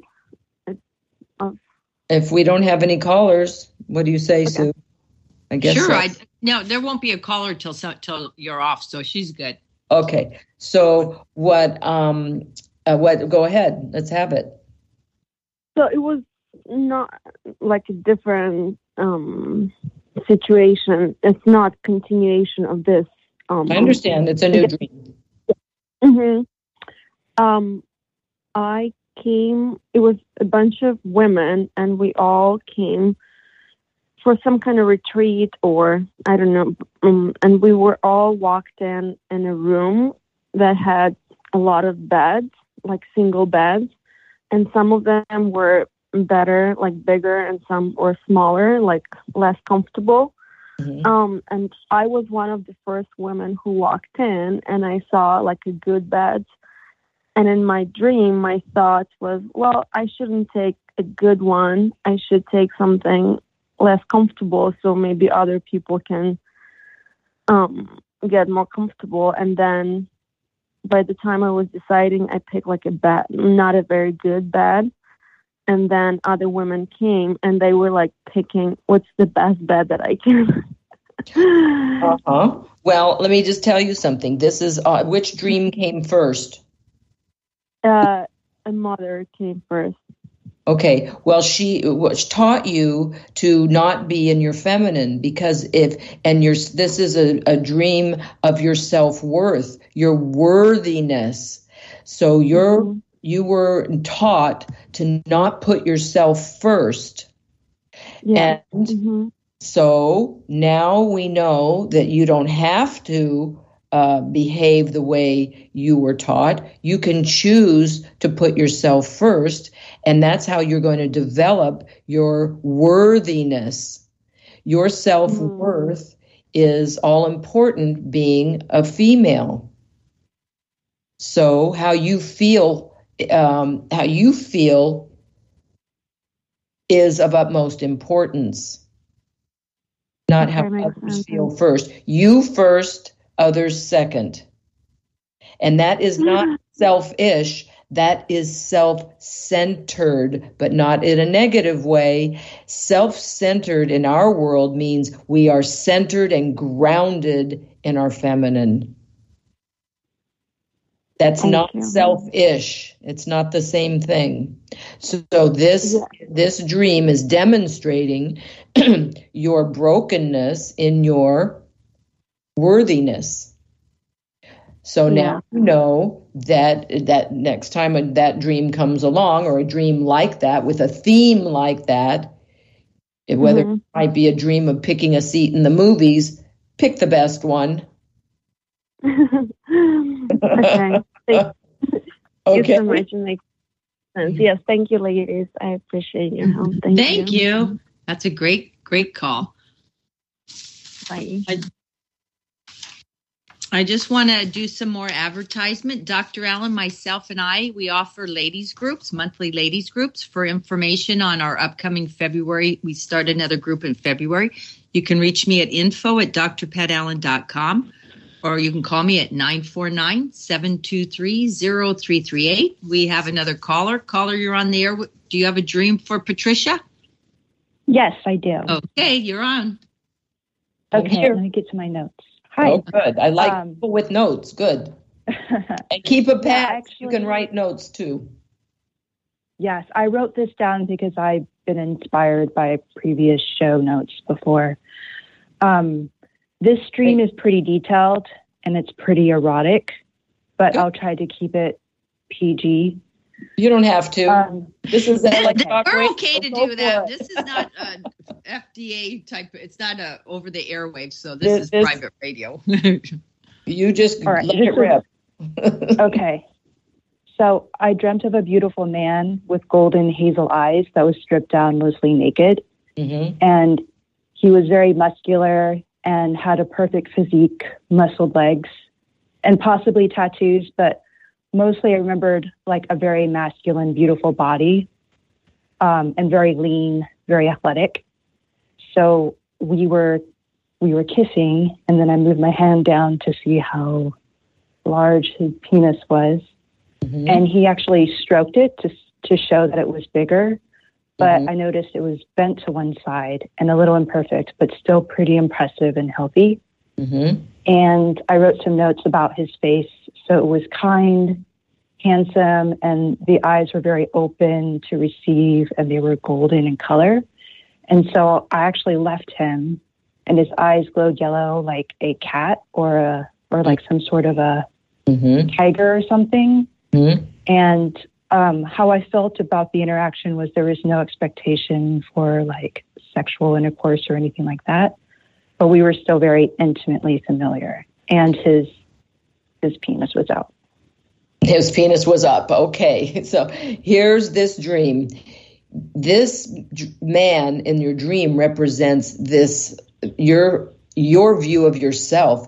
Speaker 4: If we don't have any callers, what do you say, okay. Sue? I guess
Speaker 3: sure.
Speaker 4: So.
Speaker 3: I, no, there won't be a caller till till you're off, so she's good.
Speaker 4: Okay. So what? Um, uh, what? Go ahead. Let's have it.
Speaker 10: So it was not like a different um, situation. It's not continuation of this. Um,
Speaker 4: I understand. It's a new dream.
Speaker 10: Mm-hmm. Um, I. came, it was a bunch of women, and we all came for some kind of retreat or I don't know. Um, and we were all walked in in a room that had a lot of beds, like single beds. And some of them were better, like bigger, and some were smaller, like less comfortable. Mm-hmm. Um, and I was one of the first women who walked in, and I saw like a good bed. And in my dream, my thought was, well, I shouldn't take a good one. I should take something less comfortable so maybe other people can um, get more comfortable. And then by the time I was deciding, I picked like a bed, not a very good bed. And then other women came and they were like picking what's the best bed that I can.
Speaker 4: uh-huh. Well, let me just tell you something. This is, uh, which dream came first?
Speaker 10: Uh, a mother came first.
Speaker 4: Okay. Well, she was taught you to not be in your feminine because if, and your, this is a, a dream of your self-worth, your worthiness. So you're, mm-hmm. you were taught to not put yourself first.
Speaker 10: Yeah.
Speaker 4: And
Speaker 10: mm-hmm.
Speaker 4: so now we know that you don't have to Uh, behave the way you were taught. You can choose to put yourself first, and that's how you're going to develop your worthiness. Your self-worth mm. is all important being a female. So how you feel, um, how you feel is of utmost importance, not
Speaker 10: Okay,
Speaker 4: how
Speaker 10: makes
Speaker 4: others
Speaker 10: sense.
Speaker 4: feel first. You first, others second. And that is not selfish. That is self-centered, but not in a negative way. Self-centered in our world means we are centered and grounded in our feminine. That's
Speaker 10: Thank
Speaker 4: not
Speaker 10: you.
Speaker 4: selfish. It's not the same thing. So, so this
Speaker 10: Yeah.
Speaker 4: this dream is demonstrating your brokenness in your worthiness. So now
Speaker 10: Yeah.
Speaker 4: you know that that next time that dream comes along, or a dream like that with a theme like that, whether
Speaker 10: Mhm.
Speaker 4: it might be a dream of picking a seat in the movies, pick the best one.
Speaker 10: Okay. Thank
Speaker 4: Okay.
Speaker 10: you so much. It makes sense. Yes, thank you, ladies. I appreciate your help. Thank,
Speaker 3: Thank you. That's a great, great call.
Speaker 10: Bye.
Speaker 3: I, I just want to do some more advertisement. Doctor Allen, myself, and I, we offer ladies groups, monthly ladies groups. For information on our upcoming February, we start another group in February. You can reach me at info at d r pat allen dot com, or you can call me at nine four nine, seven two three, zero three three eight. We have another caller. Caller, you're on the air. Do you have a dream for Patricia?
Speaker 11: Yes, I do.
Speaker 3: Okay, you're on.
Speaker 11: Okay,
Speaker 4: Here.
Speaker 11: let me get to my notes. Hi.
Speaker 4: Oh, good. I like
Speaker 11: Um,
Speaker 4: people with notes. Good. And keep a pad.
Speaker 11: Yeah,
Speaker 4: You can
Speaker 11: actually-
Speaker 4: write notes too.
Speaker 11: Yes, I wrote this down because I've been inspired by previous show notes before. Um, this stream is pretty detailed and it's pretty erotic, but
Speaker 4: Good.
Speaker 11: I'll try to keep it P G.
Speaker 4: You don't have to.
Speaker 11: Um,
Speaker 4: This is L A Talk
Speaker 3: We're
Speaker 4: Radio.
Speaker 3: okay to
Speaker 4: Go
Speaker 3: do
Speaker 4: for
Speaker 3: that.
Speaker 4: it.
Speaker 3: This is not a F D A type. It's not a over the airwaves. So this
Speaker 4: This-
Speaker 3: is
Speaker 4: this-
Speaker 3: private radio.
Speaker 4: You just
Speaker 11: All right,
Speaker 4: let
Speaker 11: this
Speaker 4: it
Speaker 11: is-
Speaker 4: rip.
Speaker 11: Okay. So I dreamt of a beautiful man with golden hazel eyes that was stripped down, mostly naked.
Speaker 4: Mhm.
Speaker 11: And he was very muscular and had a perfect physique, muscled legs, and possibly tattoos, but mostly I remembered like a very masculine, beautiful body, um, and very lean, very athletic. So we were we were kissing, and then I moved my hand down to see how large his penis was,
Speaker 4: Mhm.
Speaker 11: and he actually stroked it to to show that it was bigger. But
Speaker 4: Mhm.
Speaker 11: I noticed it was bent to one side and a little imperfect, but still pretty impressive and healthy.
Speaker 4: Mhm.
Speaker 11: And I wrote some notes about his face. So it was kind, handsome, and the eyes were very open to receive, and they were golden in color. And so I actually left him, and his eyes glowed yellow like a cat or a or like some sort of a
Speaker 4: Mhm.
Speaker 11: tiger or something.
Speaker 4: Mhm.
Speaker 11: And um, how I felt about the interaction was there was no expectation for like sexual intercourse or anything like that, but we were still very intimately familiar. And his his penis was out.
Speaker 4: His penis was up. Okay. So here's this dream. This d- man in your dream represents this your your view of yourself.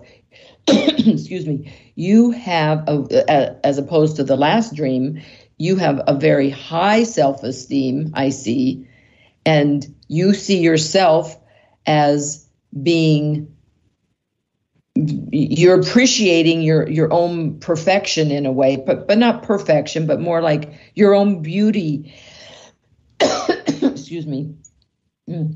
Speaker 4: Excuse me. You have a, a, as opposed to the last dream, you have a very high self-esteem, I see, and you see yourself as being you're appreciating your your own perfection in a way, but but not perfection, but more like your own beauty. Excuse me. Mm.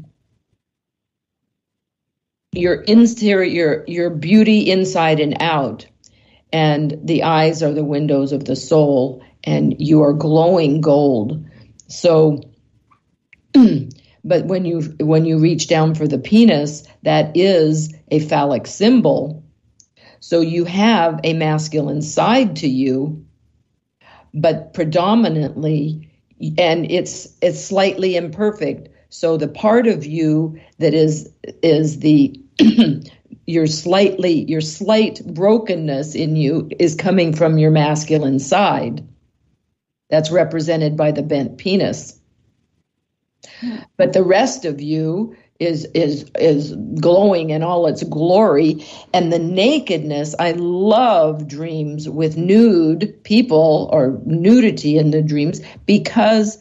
Speaker 4: Your interior, your beauty inside and out, and the eyes are the windows of the soul, and you are glowing gold. So, but when you when you reach down for the penis, that is a phallic symbol. So you have a masculine side to you, but predominantly, and it's it's slightly imperfect. So the part of you that is is the your slightly your slight brokenness in you is coming from your masculine side. That's represented by the bent penis. But the rest of you is is is glowing in all its glory. And the nakedness, I love dreams with nude people or nudity in the dreams, because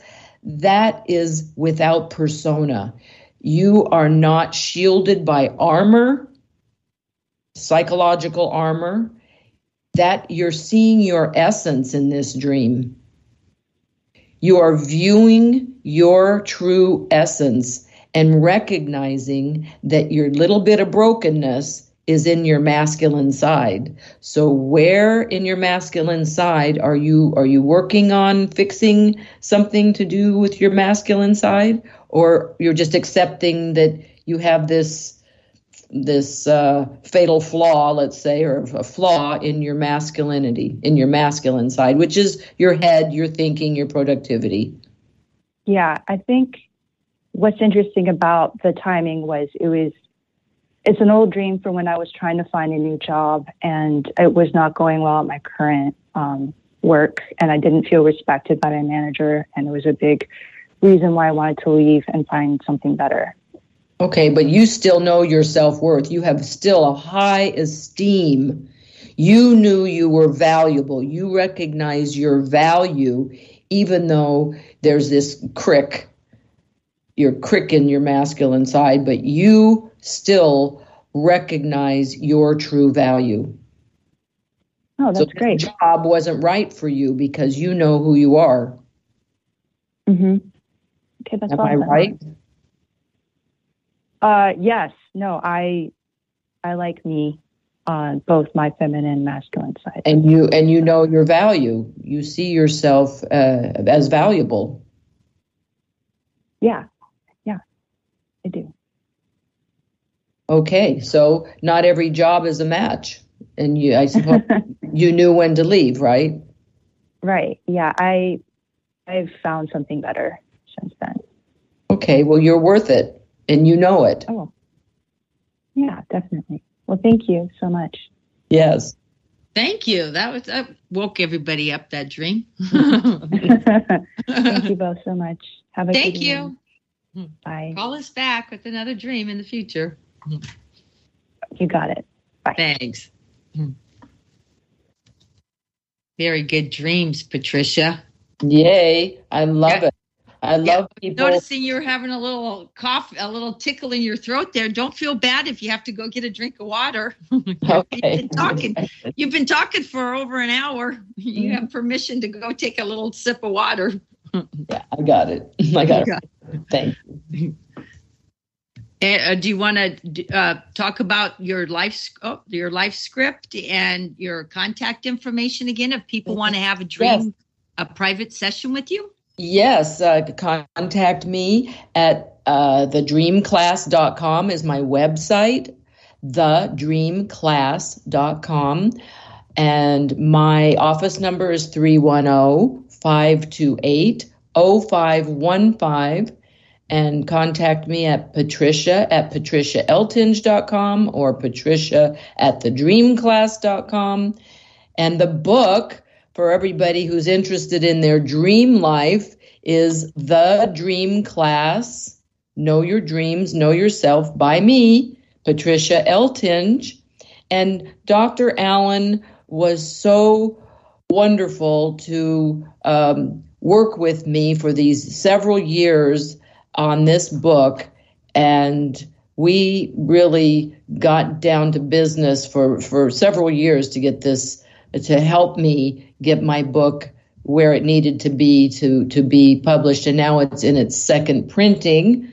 Speaker 4: that is without persona. You are not shielded by armor, psychological armor, that you're seeing your essence in this dream. You are viewing your true essence and recognizing that your little bit of brokenness is in your masculine side. So where in your masculine side are you are you working on fixing something to do with your masculine side, or you're just accepting that you have this this uh, fatal flaw, let's say, or a flaw in your masculinity, in your masculine side, which is your head, your thinking, your productivity?
Speaker 11: Yeah, I think what's interesting about the timing was it was, it's an old dream from when I was trying to find a new job, and it was not going well at my current um, work, and I didn't feel respected by my manager, and it was a big reason why I wanted to leave and find something better.
Speaker 4: Okay, but you still know your self-worth. You have still a high esteem. You knew you were valuable. You recognize your value, even though there's this crick, your crick in your masculine side, but you still recognize your true value.
Speaker 11: Oh, that's
Speaker 4: so
Speaker 11: great.
Speaker 4: The job wasn't right for you because you know who you are.
Speaker 11: Mm-hmm. Okay, that's
Speaker 4: Am
Speaker 11: awesome.
Speaker 4: I right?
Speaker 11: Uh, yes. No, I I like me on both my feminine and masculine side.
Speaker 4: And you and you know your value. You see yourself uh, as valuable.
Speaker 11: Yeah. Yeah, I do.
Speaker 4: Okay, so not every job is a match. And you, I suppose you knew when to leave, right?
Speaker 11: Right. Yeah, I I've found something better since then.
Speaker 4: Okay, well, you're worth it. And you know it.
Speaker 11: Oh, yeah, definitely. Well, thank you so much.
Speaker 4: Yes.
Speaker 3: Thank you. That was that woke everybody up, that dream.
Speaker 11: Thank you both so much. Have a
Speaker 3: Thank
Speaker 11: good
Speaker 3: you.
Speaker 11: evening. Bye.
Speaker 3: Call us back with another dream in the future.
Speaker 11: You got it. Bye.
Speaker 3: Thanks. Very good dreams, Patricia.
Speaker 4: Yay. I love
Speaker 3: yeah.
Speaker 4: it. I love
Speaker 3: yeah,
Speaker 4: people.
Speaker 3: Noticing you're having a little cough, a little tickle in your throat there. Don't feel bad if you have to go get a drink of water.
Speaker 4: Okay.
Speaker 3: You've been talking. You've been talking for over an hour. You have permission to go take a little sip of water.
Speaker 4: Yeah, I got it. I got it. Thank you.
Speaker 3: Uh, do you want to uh, talk about your life, oh, your life script and your contact information again? If people want to have a dream, yes. a private session with you.
Speaker 4: Yes, uh, contact me at uh, the dream class dot com is my website, the dream class dot com. And my office number is three one zero, five two eight, zero five one five. And contact me at Patricia at patricia eltinge dot com or Patricia at the dream class dot com. And the book, for everybody who's interested in their dream life, is The Dream Class, Know Your Dreams, Know Yourself, by me, Patricia Eltinge. And Doctor Allen was so wonderful to um, work with me for these several years on this book. And we really got down to business for, for several years to get this, to help me get my book where it needed to be to, to be published. And now it's in its second printing.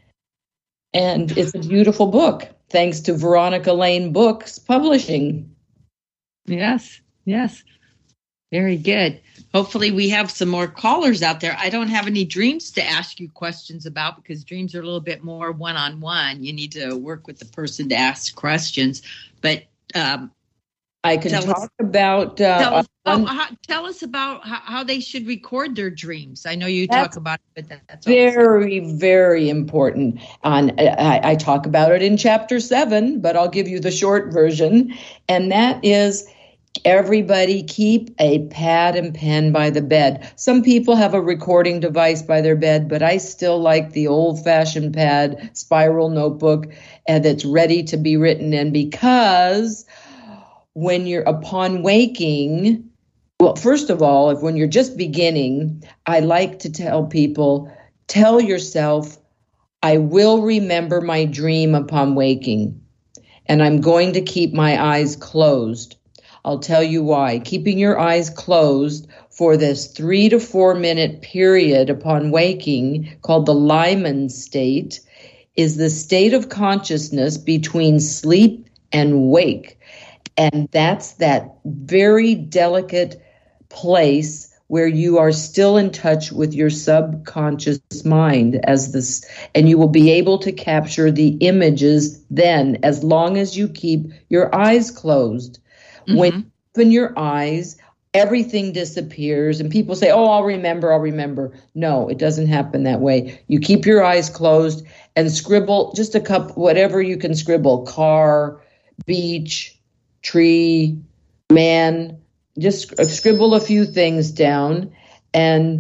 Speaker 4: And it's a beautiful book, thanks to Veronica Lane Books Publishing.
Speaker 3: Yes, yes. Very good. Hopefully we have some more callers out there. I don't have any dreams to ask you questions about because dreams are a little bit more one-on-one. You need to work with the person to ask questions. But um,
Speaker 4: I can talk us, about... Uh,
Speaker 3: tell, us, oh, how, tell us about how, how they should record their dreams. I know you talk about it, but that, that's
Speaker 4: very, awesome. very important. On, I, I talk about it in chapter seven, but I'll give you the short version. And that is... everybody keep a pad and pen by the bed. Some people have a recording device by their bed, but I still like the old-fashioned pad, spiral notebook, and that's ready to be written in, because when you're upon waking, Well, first of all, if when you're just beginning, I like to tell people, tell yourself, I will remember my dream upon waking, and I'm going to keep my eyes closed. I'll tell you why. Keeping your eyes closed for this three to four minute period upon waking, called the Lyman state, is the state of consciousness between sleep and wake. And that's that very delicate place where you are still in touch with your subconscious mind as this, and you will be able to capture the images then, as long as you keep your eyes closed. Mm-hmm. When you open your eyes, everything disappears, and people say, oh, I'll remember, I'll remember. No, it doesn't happen that way. You keep your eyes closed and scribble just a couple, whatever you can scribble, car, beach, tree, man, just scribble a few things down, and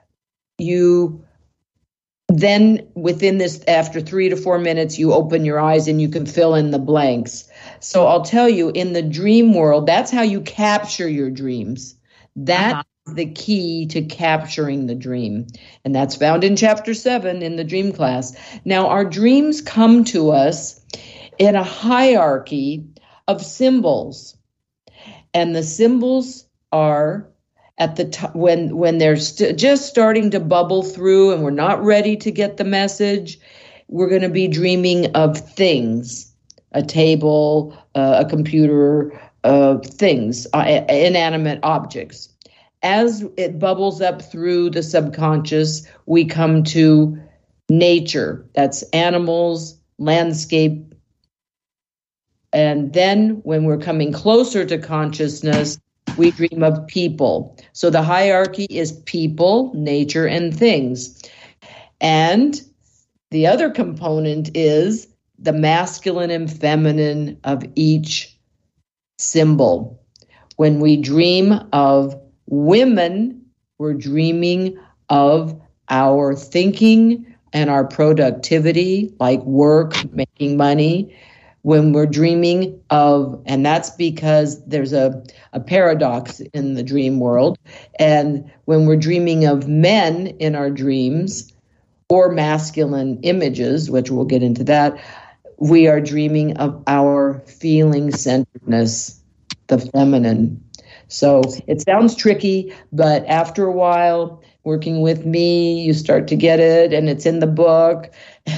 Speaker 4: you then within this, after three to four minutes, you open your eyes and you can fill in the blanks. So I'll tell you, in the dream world, that's how you capture your dreams. That's uh-huh. the key to capturing the dream. And that's found in chapter seven in the dream class. Now, our dreams come to us in a hierarchy of symbols. And the symbols are at the t- when when they're st- just starting to bubble through and we're not ready to get the message, we're going to be dreaming of things, a table, uh, a computer, uh, things, uh, inanimate objects. As it bubbles up through the subconscious, we come to nature. That's animals, landscape. And then when we're coming closer to consciousness, we dream of people. So the hierarchy is people, nature, and things. And the other component is the masculine and feminine of each symbol. When we dream of women, we're dreaming of our thinking and our productivity, like work, making money. When we're dreaming of, and that's because there's a, a paradox in the dream world, and when we're dreaming of men in our dreams, or masculine images, which we'll get into that, we are dreaming of our feeling-centeredness, the feminine. So it sounds tricky, but after a while, working with me, you start to get it, and it's in the book.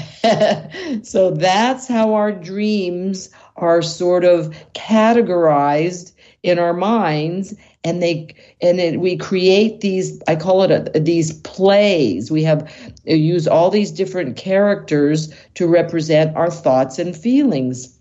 Speaker 4: So that's how our dreams are sort of categorized in our minds, and they and it, we create these, I call it a, these plays. We have use all these different characters to represent our thoughts and feelings.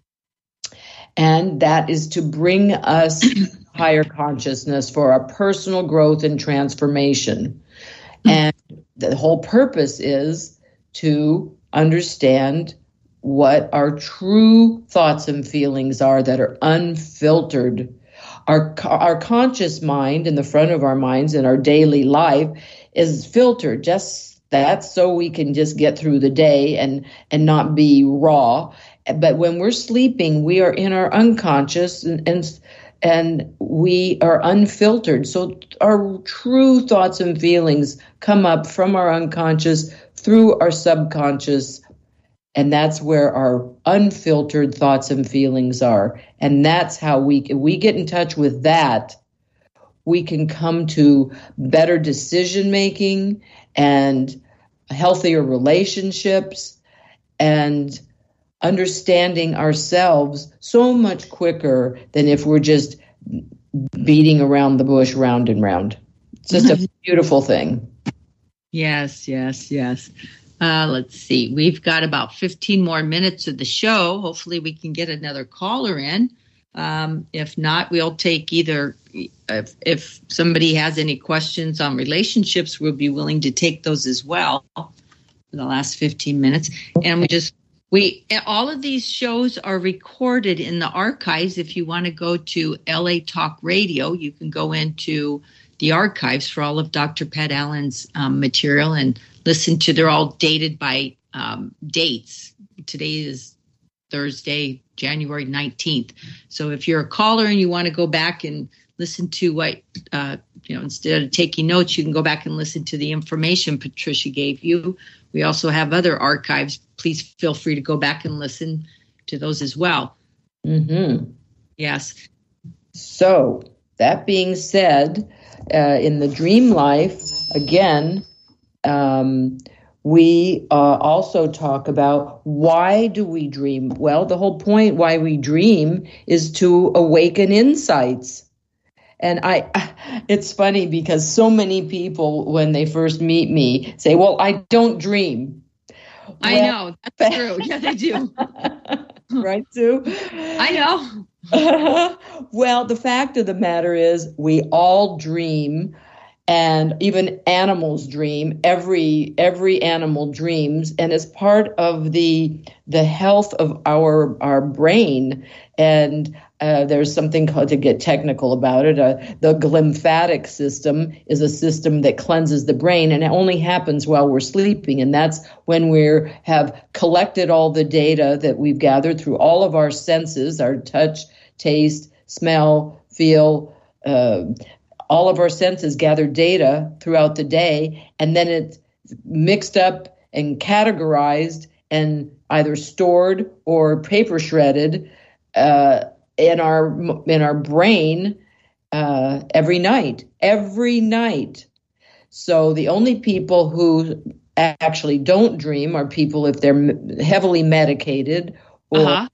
Speaker 4: And that is to bring us higher consciousness for our personal growth and transformation. And the whole purpose is to understand what our true thoughts and feelings are that are unfiltered. Our our conscious mind in the front of our minds in our daily life is filtered, just that, so we can just get through the day and, and not be raw. But when we're sleeping, we are in our unconscious and, and and we are unfiltered. So our true thoughts and feelings come up from our unconscious through our subconscious. And that's where our unfiltered thoughts and feelings are. And that's how we, if we get in touch with that, we can come to better decision making and healthier relationships and understanding ourselves so much quicker than if we're just beating around the bush round and round. It's just a beautiful thing.
Speaker 3: Yes, yes, yes. Uh, let's see. We've got about fifteen more minutes of the show. Hopefully we can get another caller in. Um, if not, we'll take either, if, if somebody has any questions on relationships, we'll be willing to take those as well for the last fifteen minutes. And we just, we, all of these shows are recorded in the archives. If you want to go to L A Talk Radio, you can go into the archives for all of Doctor Pat Allen's um, material and listen to, they're all dated by um, dates. Today is Thursday, January nineteenth. So if you're a caller and you want to go back and listen to what, uh, you know, instead of taking notes, you can go back and listen to the information Patricia gave you. We also have other archives. Please feel free to go back and listen to those as well.
Speaker 4: Mm-hmm.
Speaker 3: Yes.
Speaker 4: So that being said, uh, in the dream life, again, um, we uh, also talk about why do we dream? Well, the whole point why we dream is to awaken insights. And I, it's funny because so many people, when they first meet me, say, well, I don't dream.
Speaker 3: I well, know. That's true. Yeah, they do.
Speaker 4: Right, Sue?
Speaker 3: I know.
Speaker 4: Well, the fact of the matter is we all dream, and even animals dream. Every every animal dreams, and it's part of the the health of our our brain. And uh, there's something called, to get technical about it, uh, the glymphatic system is a system that cleanses the brain, and it only happens while we're sleeping. And that's when we have collected all the data that we've gathered through all of our senses, our touch, taste, smell, feel, uh, all of our senses gather data throughout the day, and then it's mixed up and categorized and either stored or paper shredded uh, in our in our brain uh, every night, every night. So the only people who actually don't dream are people if they're heavily medicated or uh-huh.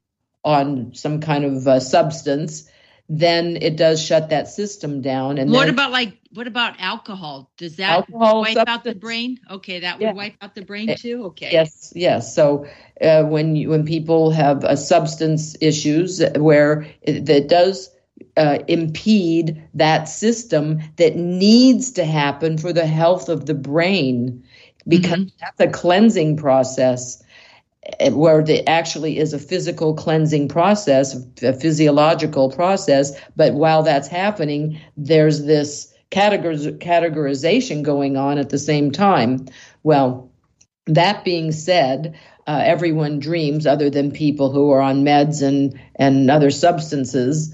Speaker 4: on some kind of uh, substance. Then it does shut that system down. And
Speaker 3: what
Speaker 4: then,
Speaker 3: about like what about alcohol? Does that
Speaker 4: alcohol
Speaker 3: wipe
Speaker 4: substance.
Speaker 3: out the brain? Okay, that would
Speaker 4: Yeah.
Speaker 3: wipe out the brain too. Okay.
Speaker 4: Yes, yes. So uh, when you, when people have uh, substance issues where it, that does uh, impede that system that needs to happen for the health of the brain, because mm-hmm. that's a cleansing process. Where it actually is a physical cleansing process, a physiological process, but while that's happening, there's this categor- categorization going on at the same time. Well, that being said, uh, everyone dreams other than people who are on meds and, and other substances,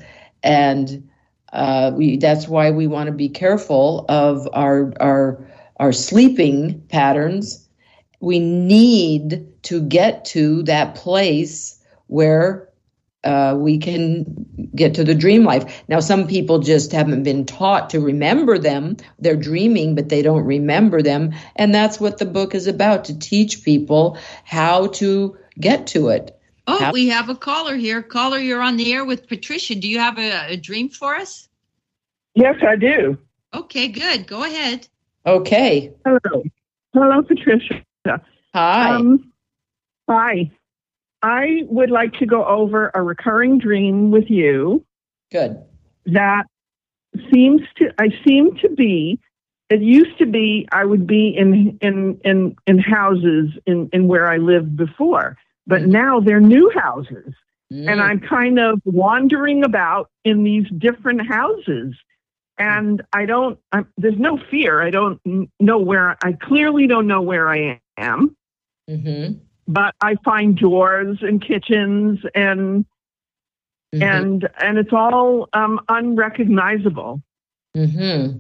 Speaker 4: and uh, we that's why we want to be careful of our our our sleeping patterns. We need to get to that place where uh, we can get to the dream life. Now, some people just haven't been taught to remember them. They're dreaming, but they don't remember them. And that's what the book is about, to teach people how to get to it.
Speaker 3: Oh,
Speaker 4: how-
Speaker 3: we have a caller here. Caller, you're on the air with Patricia. Do you have a, a dream for us?
Speaker 12: Yes, I do.
Speaker 3: Okay, good. Go ahead.
Speaker 4: Okay.
Speaker 12: Hello. Hello, Patricia.
Speaker 4: Hi.
Speaker 12: Um, hi. I would like to go over a recurring dream with you.
Speaker 4: Good.
Speaker 12: That seems to, I seem to be, it used to be I would be in in in, in houses in, in where I lived before, but mm. now they're new houses. Mm. And I'm kind of wandering about in these different houses. And I don't, I'm, there's no fear. I don't know where, I clearly don't know where I am. Mm-hmm. But I find doors and kitchens and, mm-hmm. and, and it's all um, unrecognizable.
Speaker 4: Mm-hmm.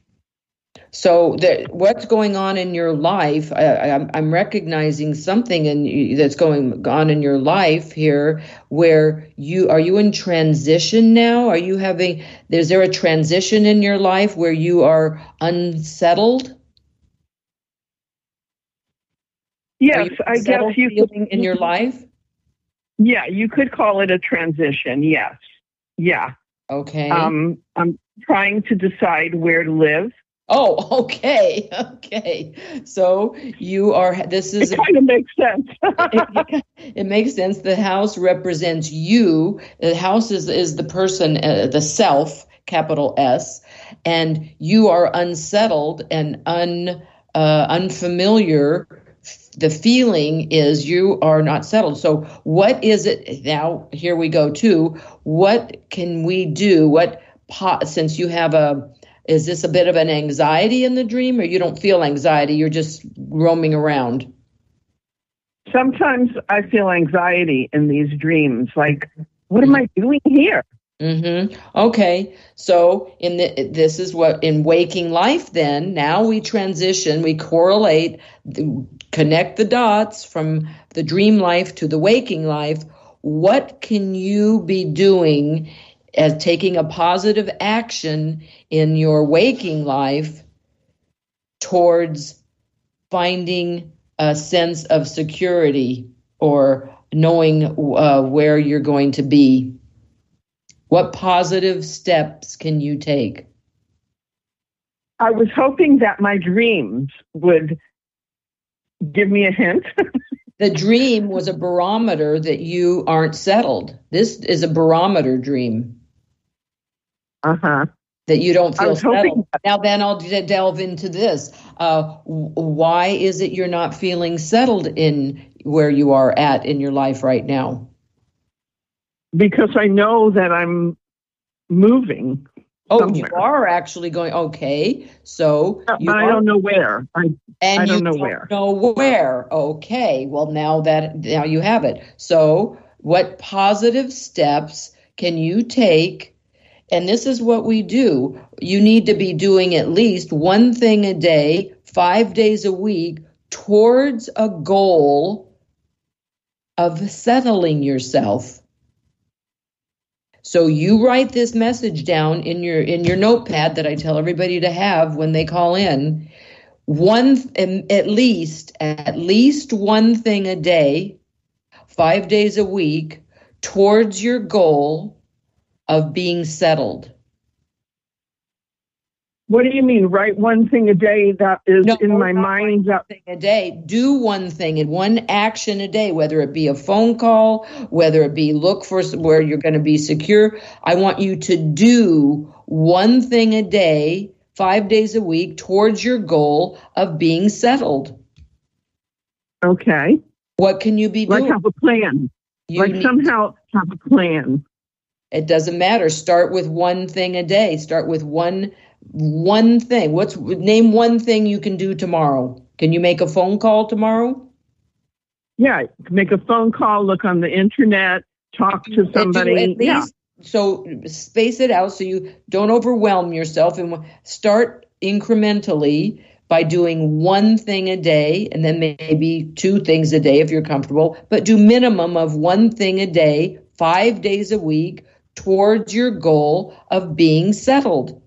Speaker 4: So the, what's going on in your life? I, I'm, I'm recognizing something in you that's going on in your life here. Where you are you in transition now? Are you having? Is there a transition in your life where you are unsettled?
Speaker 12: Yes, I guess you
Speaker 4: could, in your life.
Speaker 12: Yeah, you could call it a transition. Yes. Yeah.
Speaker 4: Okay.
Speaker 12: Um, I'm trying to decide where to live.
Speaker 4: Oh, okay, okay. So you are. This is.
Speaker 12: It kind of makes sense.
Speaker 4: it, it makes sense. The house represents you. The house is is the person, uh, the self, capital S, and you are unsettled and un uh, unfamiliar. The feeling is you are not settled. So what is it now? Here we go to what can we do? What po- since you have a. Is this a bit of an anxiety in the dream, or you don't feel anxiety? You're just roaming around.
Speaker 12: Sometimes I feel anxiety in these dreams. Like, what am I doing here?
Speaker 4: Mm-hmm. Okay. So in the, this is what in waking life, then now we transition, we correlate, the, connect the dots from the dream life to the waking life. What can you be doing as taking a positive action in your waking life towards finding a sense of security or knowing uh, where you're going to be? What positive steps can you take?
Speaker 12: I was hoping that my dreams would give me a hint.
Speaker 4: The dream was a barometer that you aren't settled. This is a barometer dream.
Speaker 12: Uh-huh.
Speaker 4: That you don't
Speaker 12: I
Speaker 4: feel
Speaker 12: was hoping-
Speaker 4: settled. Now then I'll d- delve into this. Uh, w- why is it you're not feeling settled in where you are at in your life right now?
Speaker 12: Because I know that I'm moving.
Speaker 4: Oh,
Speaker 12: somewhere.
Speaker 4: you are actually going, okay. So
Speaker 12: But
Speaker 4: you
Speaker 12: I
Speaker 4: are,
Speaker 12: don't know where. I,
Speaker 4: and
Speaker 12: I don't
Speaker 4: you
Speaker 12: know
Speaker 4: don't
Speaker 12: where.
Speaker 4: know where. Okay. Well, now that now you have it. So what positive steps can you take? And this is what we do. You need to be doing at least one thing a day, five days a week, towards a goal of settling yourself. So you write this message down in your in your notepad that I tell everybody to have when they call in. One at least at least one thing a day, five days a week, towards your goal of being settled.
Speaker 12: What do you mean? Write one thing a day that is
Speaker 4: No,
Speaker 12: in my
Speaker 4: not
Speaker 12: mind. That,
Speaker 4: thing a day. Do one thing and one action a day, whether it be a phone call, whether it be look for where you're going to be secure. I want you to do one thing a day, five days a week, towards your goal of being settled.
Speaker 12: okay.
Speaker 4: What can you be
Speaker 12: Like
Speaker 4: doing?
Speaker 12: have a plan.
Speaker 4: You
Speaker 12: like
Speaker 4: need-
Speaker 12: somehow have a plan.
Speaker 4: It doesn't matter. Start with one thing a day. Start with one one thing. What's name one thing you can do tomorrow? Can you make a phone call tomorrow?
Speaker 12: Yeah, make a phone call, look on the internet, talk to
Speaker 4: And do
Speaker 12: somebody.
Speaker 4: at least,
Speaker 12: yeah.
Speaker 4: So space it out so you don't overwhelm yourself, and start incrementally by doing one thing a day, and then maybe two things a day if you're comfortable, but do minimum of one thing a day, five days a week, towards your goal of being settled.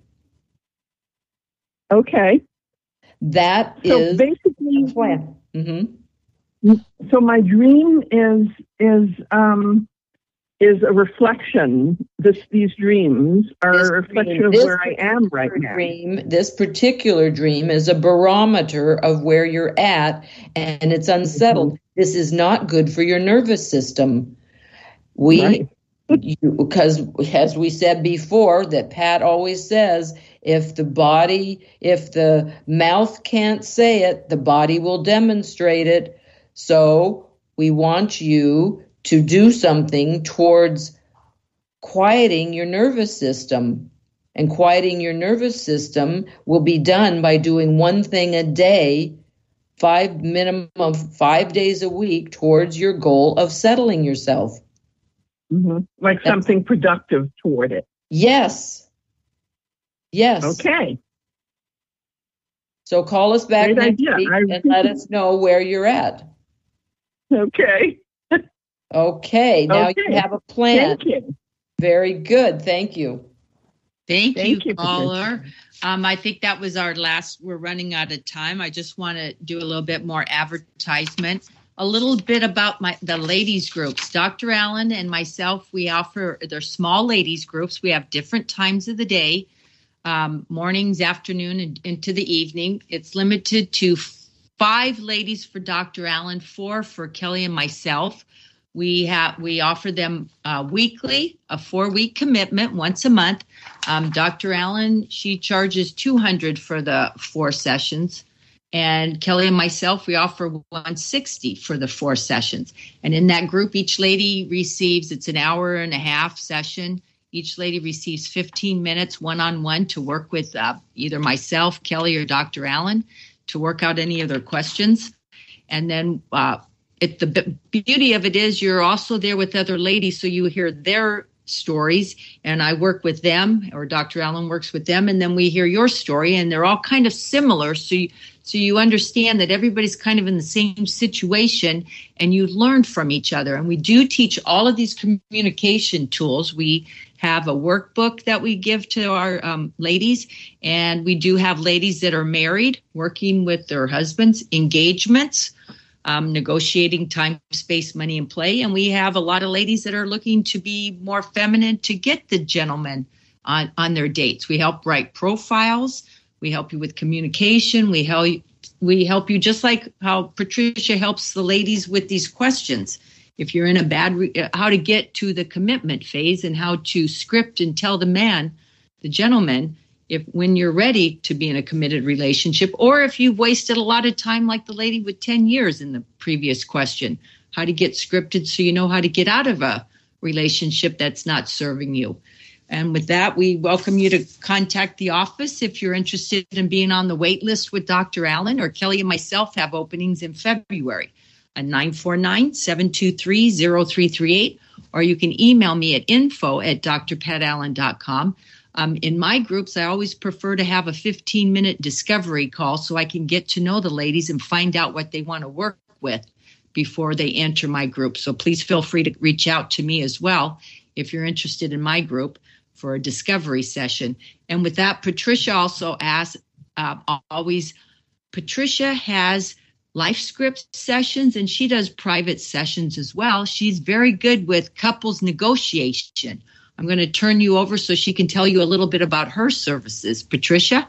Speaker 12: Okay.
Speaker 4: That
Speaker 12: So
Speaker 4: is
Speaker 12: basically,
Speaker 4: the plan. hmm
Speaker 12: so my dream is is um is a reflection. This these dreams are
Speaker 4: This
Speaker 12: a reflection
Speaker 4: dream-
Speaker 12: of
Speaker 4: this
Speaker 12: where I am right
Speaker 4: particular
Speaker 12: now.
Speaker 4: Dream, this particular dream is a barometer of where you're at, and it's unsettled.
Speaker 12: Mm-hmm.
Speaker 4: This is not good for your nervous system. We,
Speaker 12: Right.
Speaker 4: you, because as we said before, that Pat always says, if the body, if the mouth can't say it, the body will demonstrate it. So we want you to do something towards quieting your nervous system. And quieting your nervous system will be done by doing one thing a day, five minimum of five days a week, towards your goal of settling yourself.
Speaker 12: hmm Like
Speaker 4: That's-
Speaker 12: something productive toward it.
Speaker 4: Yes. Yes.
Speaker 12: Okay.
Speaker 4: So call us back
Speaker 12: Great
Speaker 4: next
Speaker 12: idea.
Speaker 4: week
Speaker 12: I-
Speaker 4: and let us know where you're at.
Speaker 12: Okay.
Speaker 4: Okay. Now
Speaker 12: Okay.
Speaker 4: you have a plan.
Speaker 12: Thank you.
Speaker 4: Very good. Thank you.
Speaker 3: Thank,
Speaker 12: Thank
Speaker 3: you,
Speaker 12: you,
Speaker 3: caller. Um, I think that was our last. We're running out of time. I just want to do a little bit more advertisement. A little bit about my the ladies groups. Doctor Allen and myself, we offer they're small ladies groups. We have different times of the day, um, mornings, afternoon, and into the evening. It's limited to five ladies for Doctor Allen, four for Kelly and myself. We have we offer them uh, weekly, a four-week commitment once a month. Um, Doctor Allen, she charges two hundred dollars for the four sessions, and Kelly and myself, we offer one hundred sixty dollars for the four sessions. And in that group, each lady receives, it's an hour and a half session. Each lady receives fifteen minutes one-on-one to work with uh, either myself, Kelly, or Doctor Allen to work out any of their questions. And then uh, it, the b- beauty of it is you're also there with other ladies, so you hear their stories, and I work with them, or Doctor Allen works with them, and then we hear your story, and they're all kind of similar. So you, so you understand that everybody's kind of in the same situation, and you learn from each other. And we do teach all of these communication tools. We have a workbook that we give to our um, ladies, and we do have ladies that are married, working with their husbands, engagements, Um, negotiating time, space, money, and play. And we have a lot of ladies that are looking to be more feminine to get the gentleman on, on their dates. We help write profiles. We help you with communication. We help, we help you just like how Patricia helps the ladies with these questions. If you're in a bad, re- how to get to the commitment phase and how to script and tell the man, the gentleman, if when you're ready to be in a committed relationship, or if you've wasted a lot of time like the lady with ten years in the previous question, how to get scripted so you know how to get out of a relationship that's not serving you. And with that, we welcome you to contact the office if you're interested in being on the wait list with Doctor Allen, or Kelly and myself have openings in February at nine four nine, seven two three, zero three three eight, or you can email me at info at d r pat allen dot com. Um, in my groups, I always prefer to have a fifteen-minute discovery call so I can get to know the ladies and find out what they want to work with before they enter my group. So please feel free to reach out to me as well if you're interested in my group for a discovery session. And with that, Patricia also asks, uh, always, Patricia has life script sessions, and she does private sessions as well. She's very good with couples negotiation. I'm going to turn you over so she can tell you a little bit about her services. Patricia?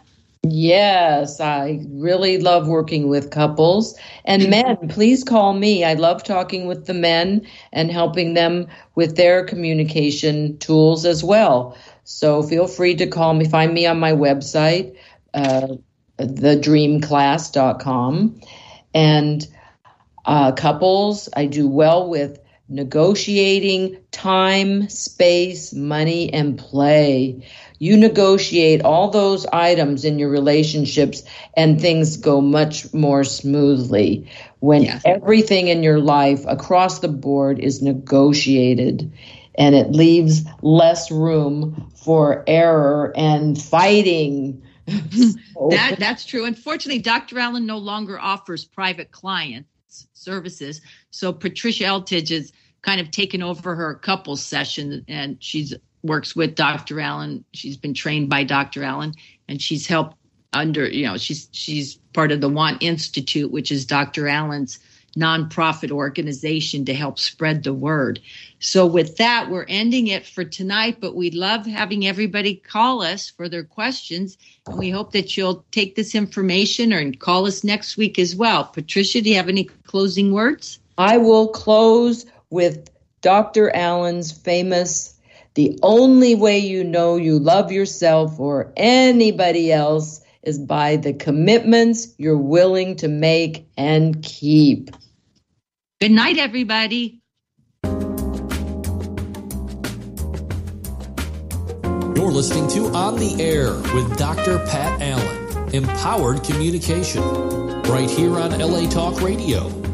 Speaker 4: Yes, I really love working with couples. And men, please call me. I love talking with the men and helping them with their communication tools as well. So feel free to call me. Find me on my website, uh, the dream class dot com. And uh, couples, I do well with negotiating time, space, money, and play. You negotiate all those items in your relationships and things go much more smoothly when yes. everything in your life across the board is negotiated, and it leaves less room for error and fighting.
Speaker 3: that That's true. Unfortunately, Doctor Allen no longer offers private clients services. So Patricia Eltidge has kind of taken over her couples session, and she's works with Doctor Allen. She's been trained by Doctor Allen, and she's helped under, you know, she's she's part of the Want Institute, which is Doctor Allen's nonprofit organization to help spread the word. So with that, we're ending it for tonight, but we love having everybody call us for their questions, and we hope that you'll take this information or call us next week as well. Patricia, do you have any closing words?
Speaker 4: I will close with Doctor Allen's famous, the only way you know you love yourself or anybody else is by the commitments you're willing to make and keep.
Speaker 3: Good night, everybody.
Speaker 2: You're listening to On the Air with Doctor Pat Allen, Empowered Communication, right here on L A Talk Radio.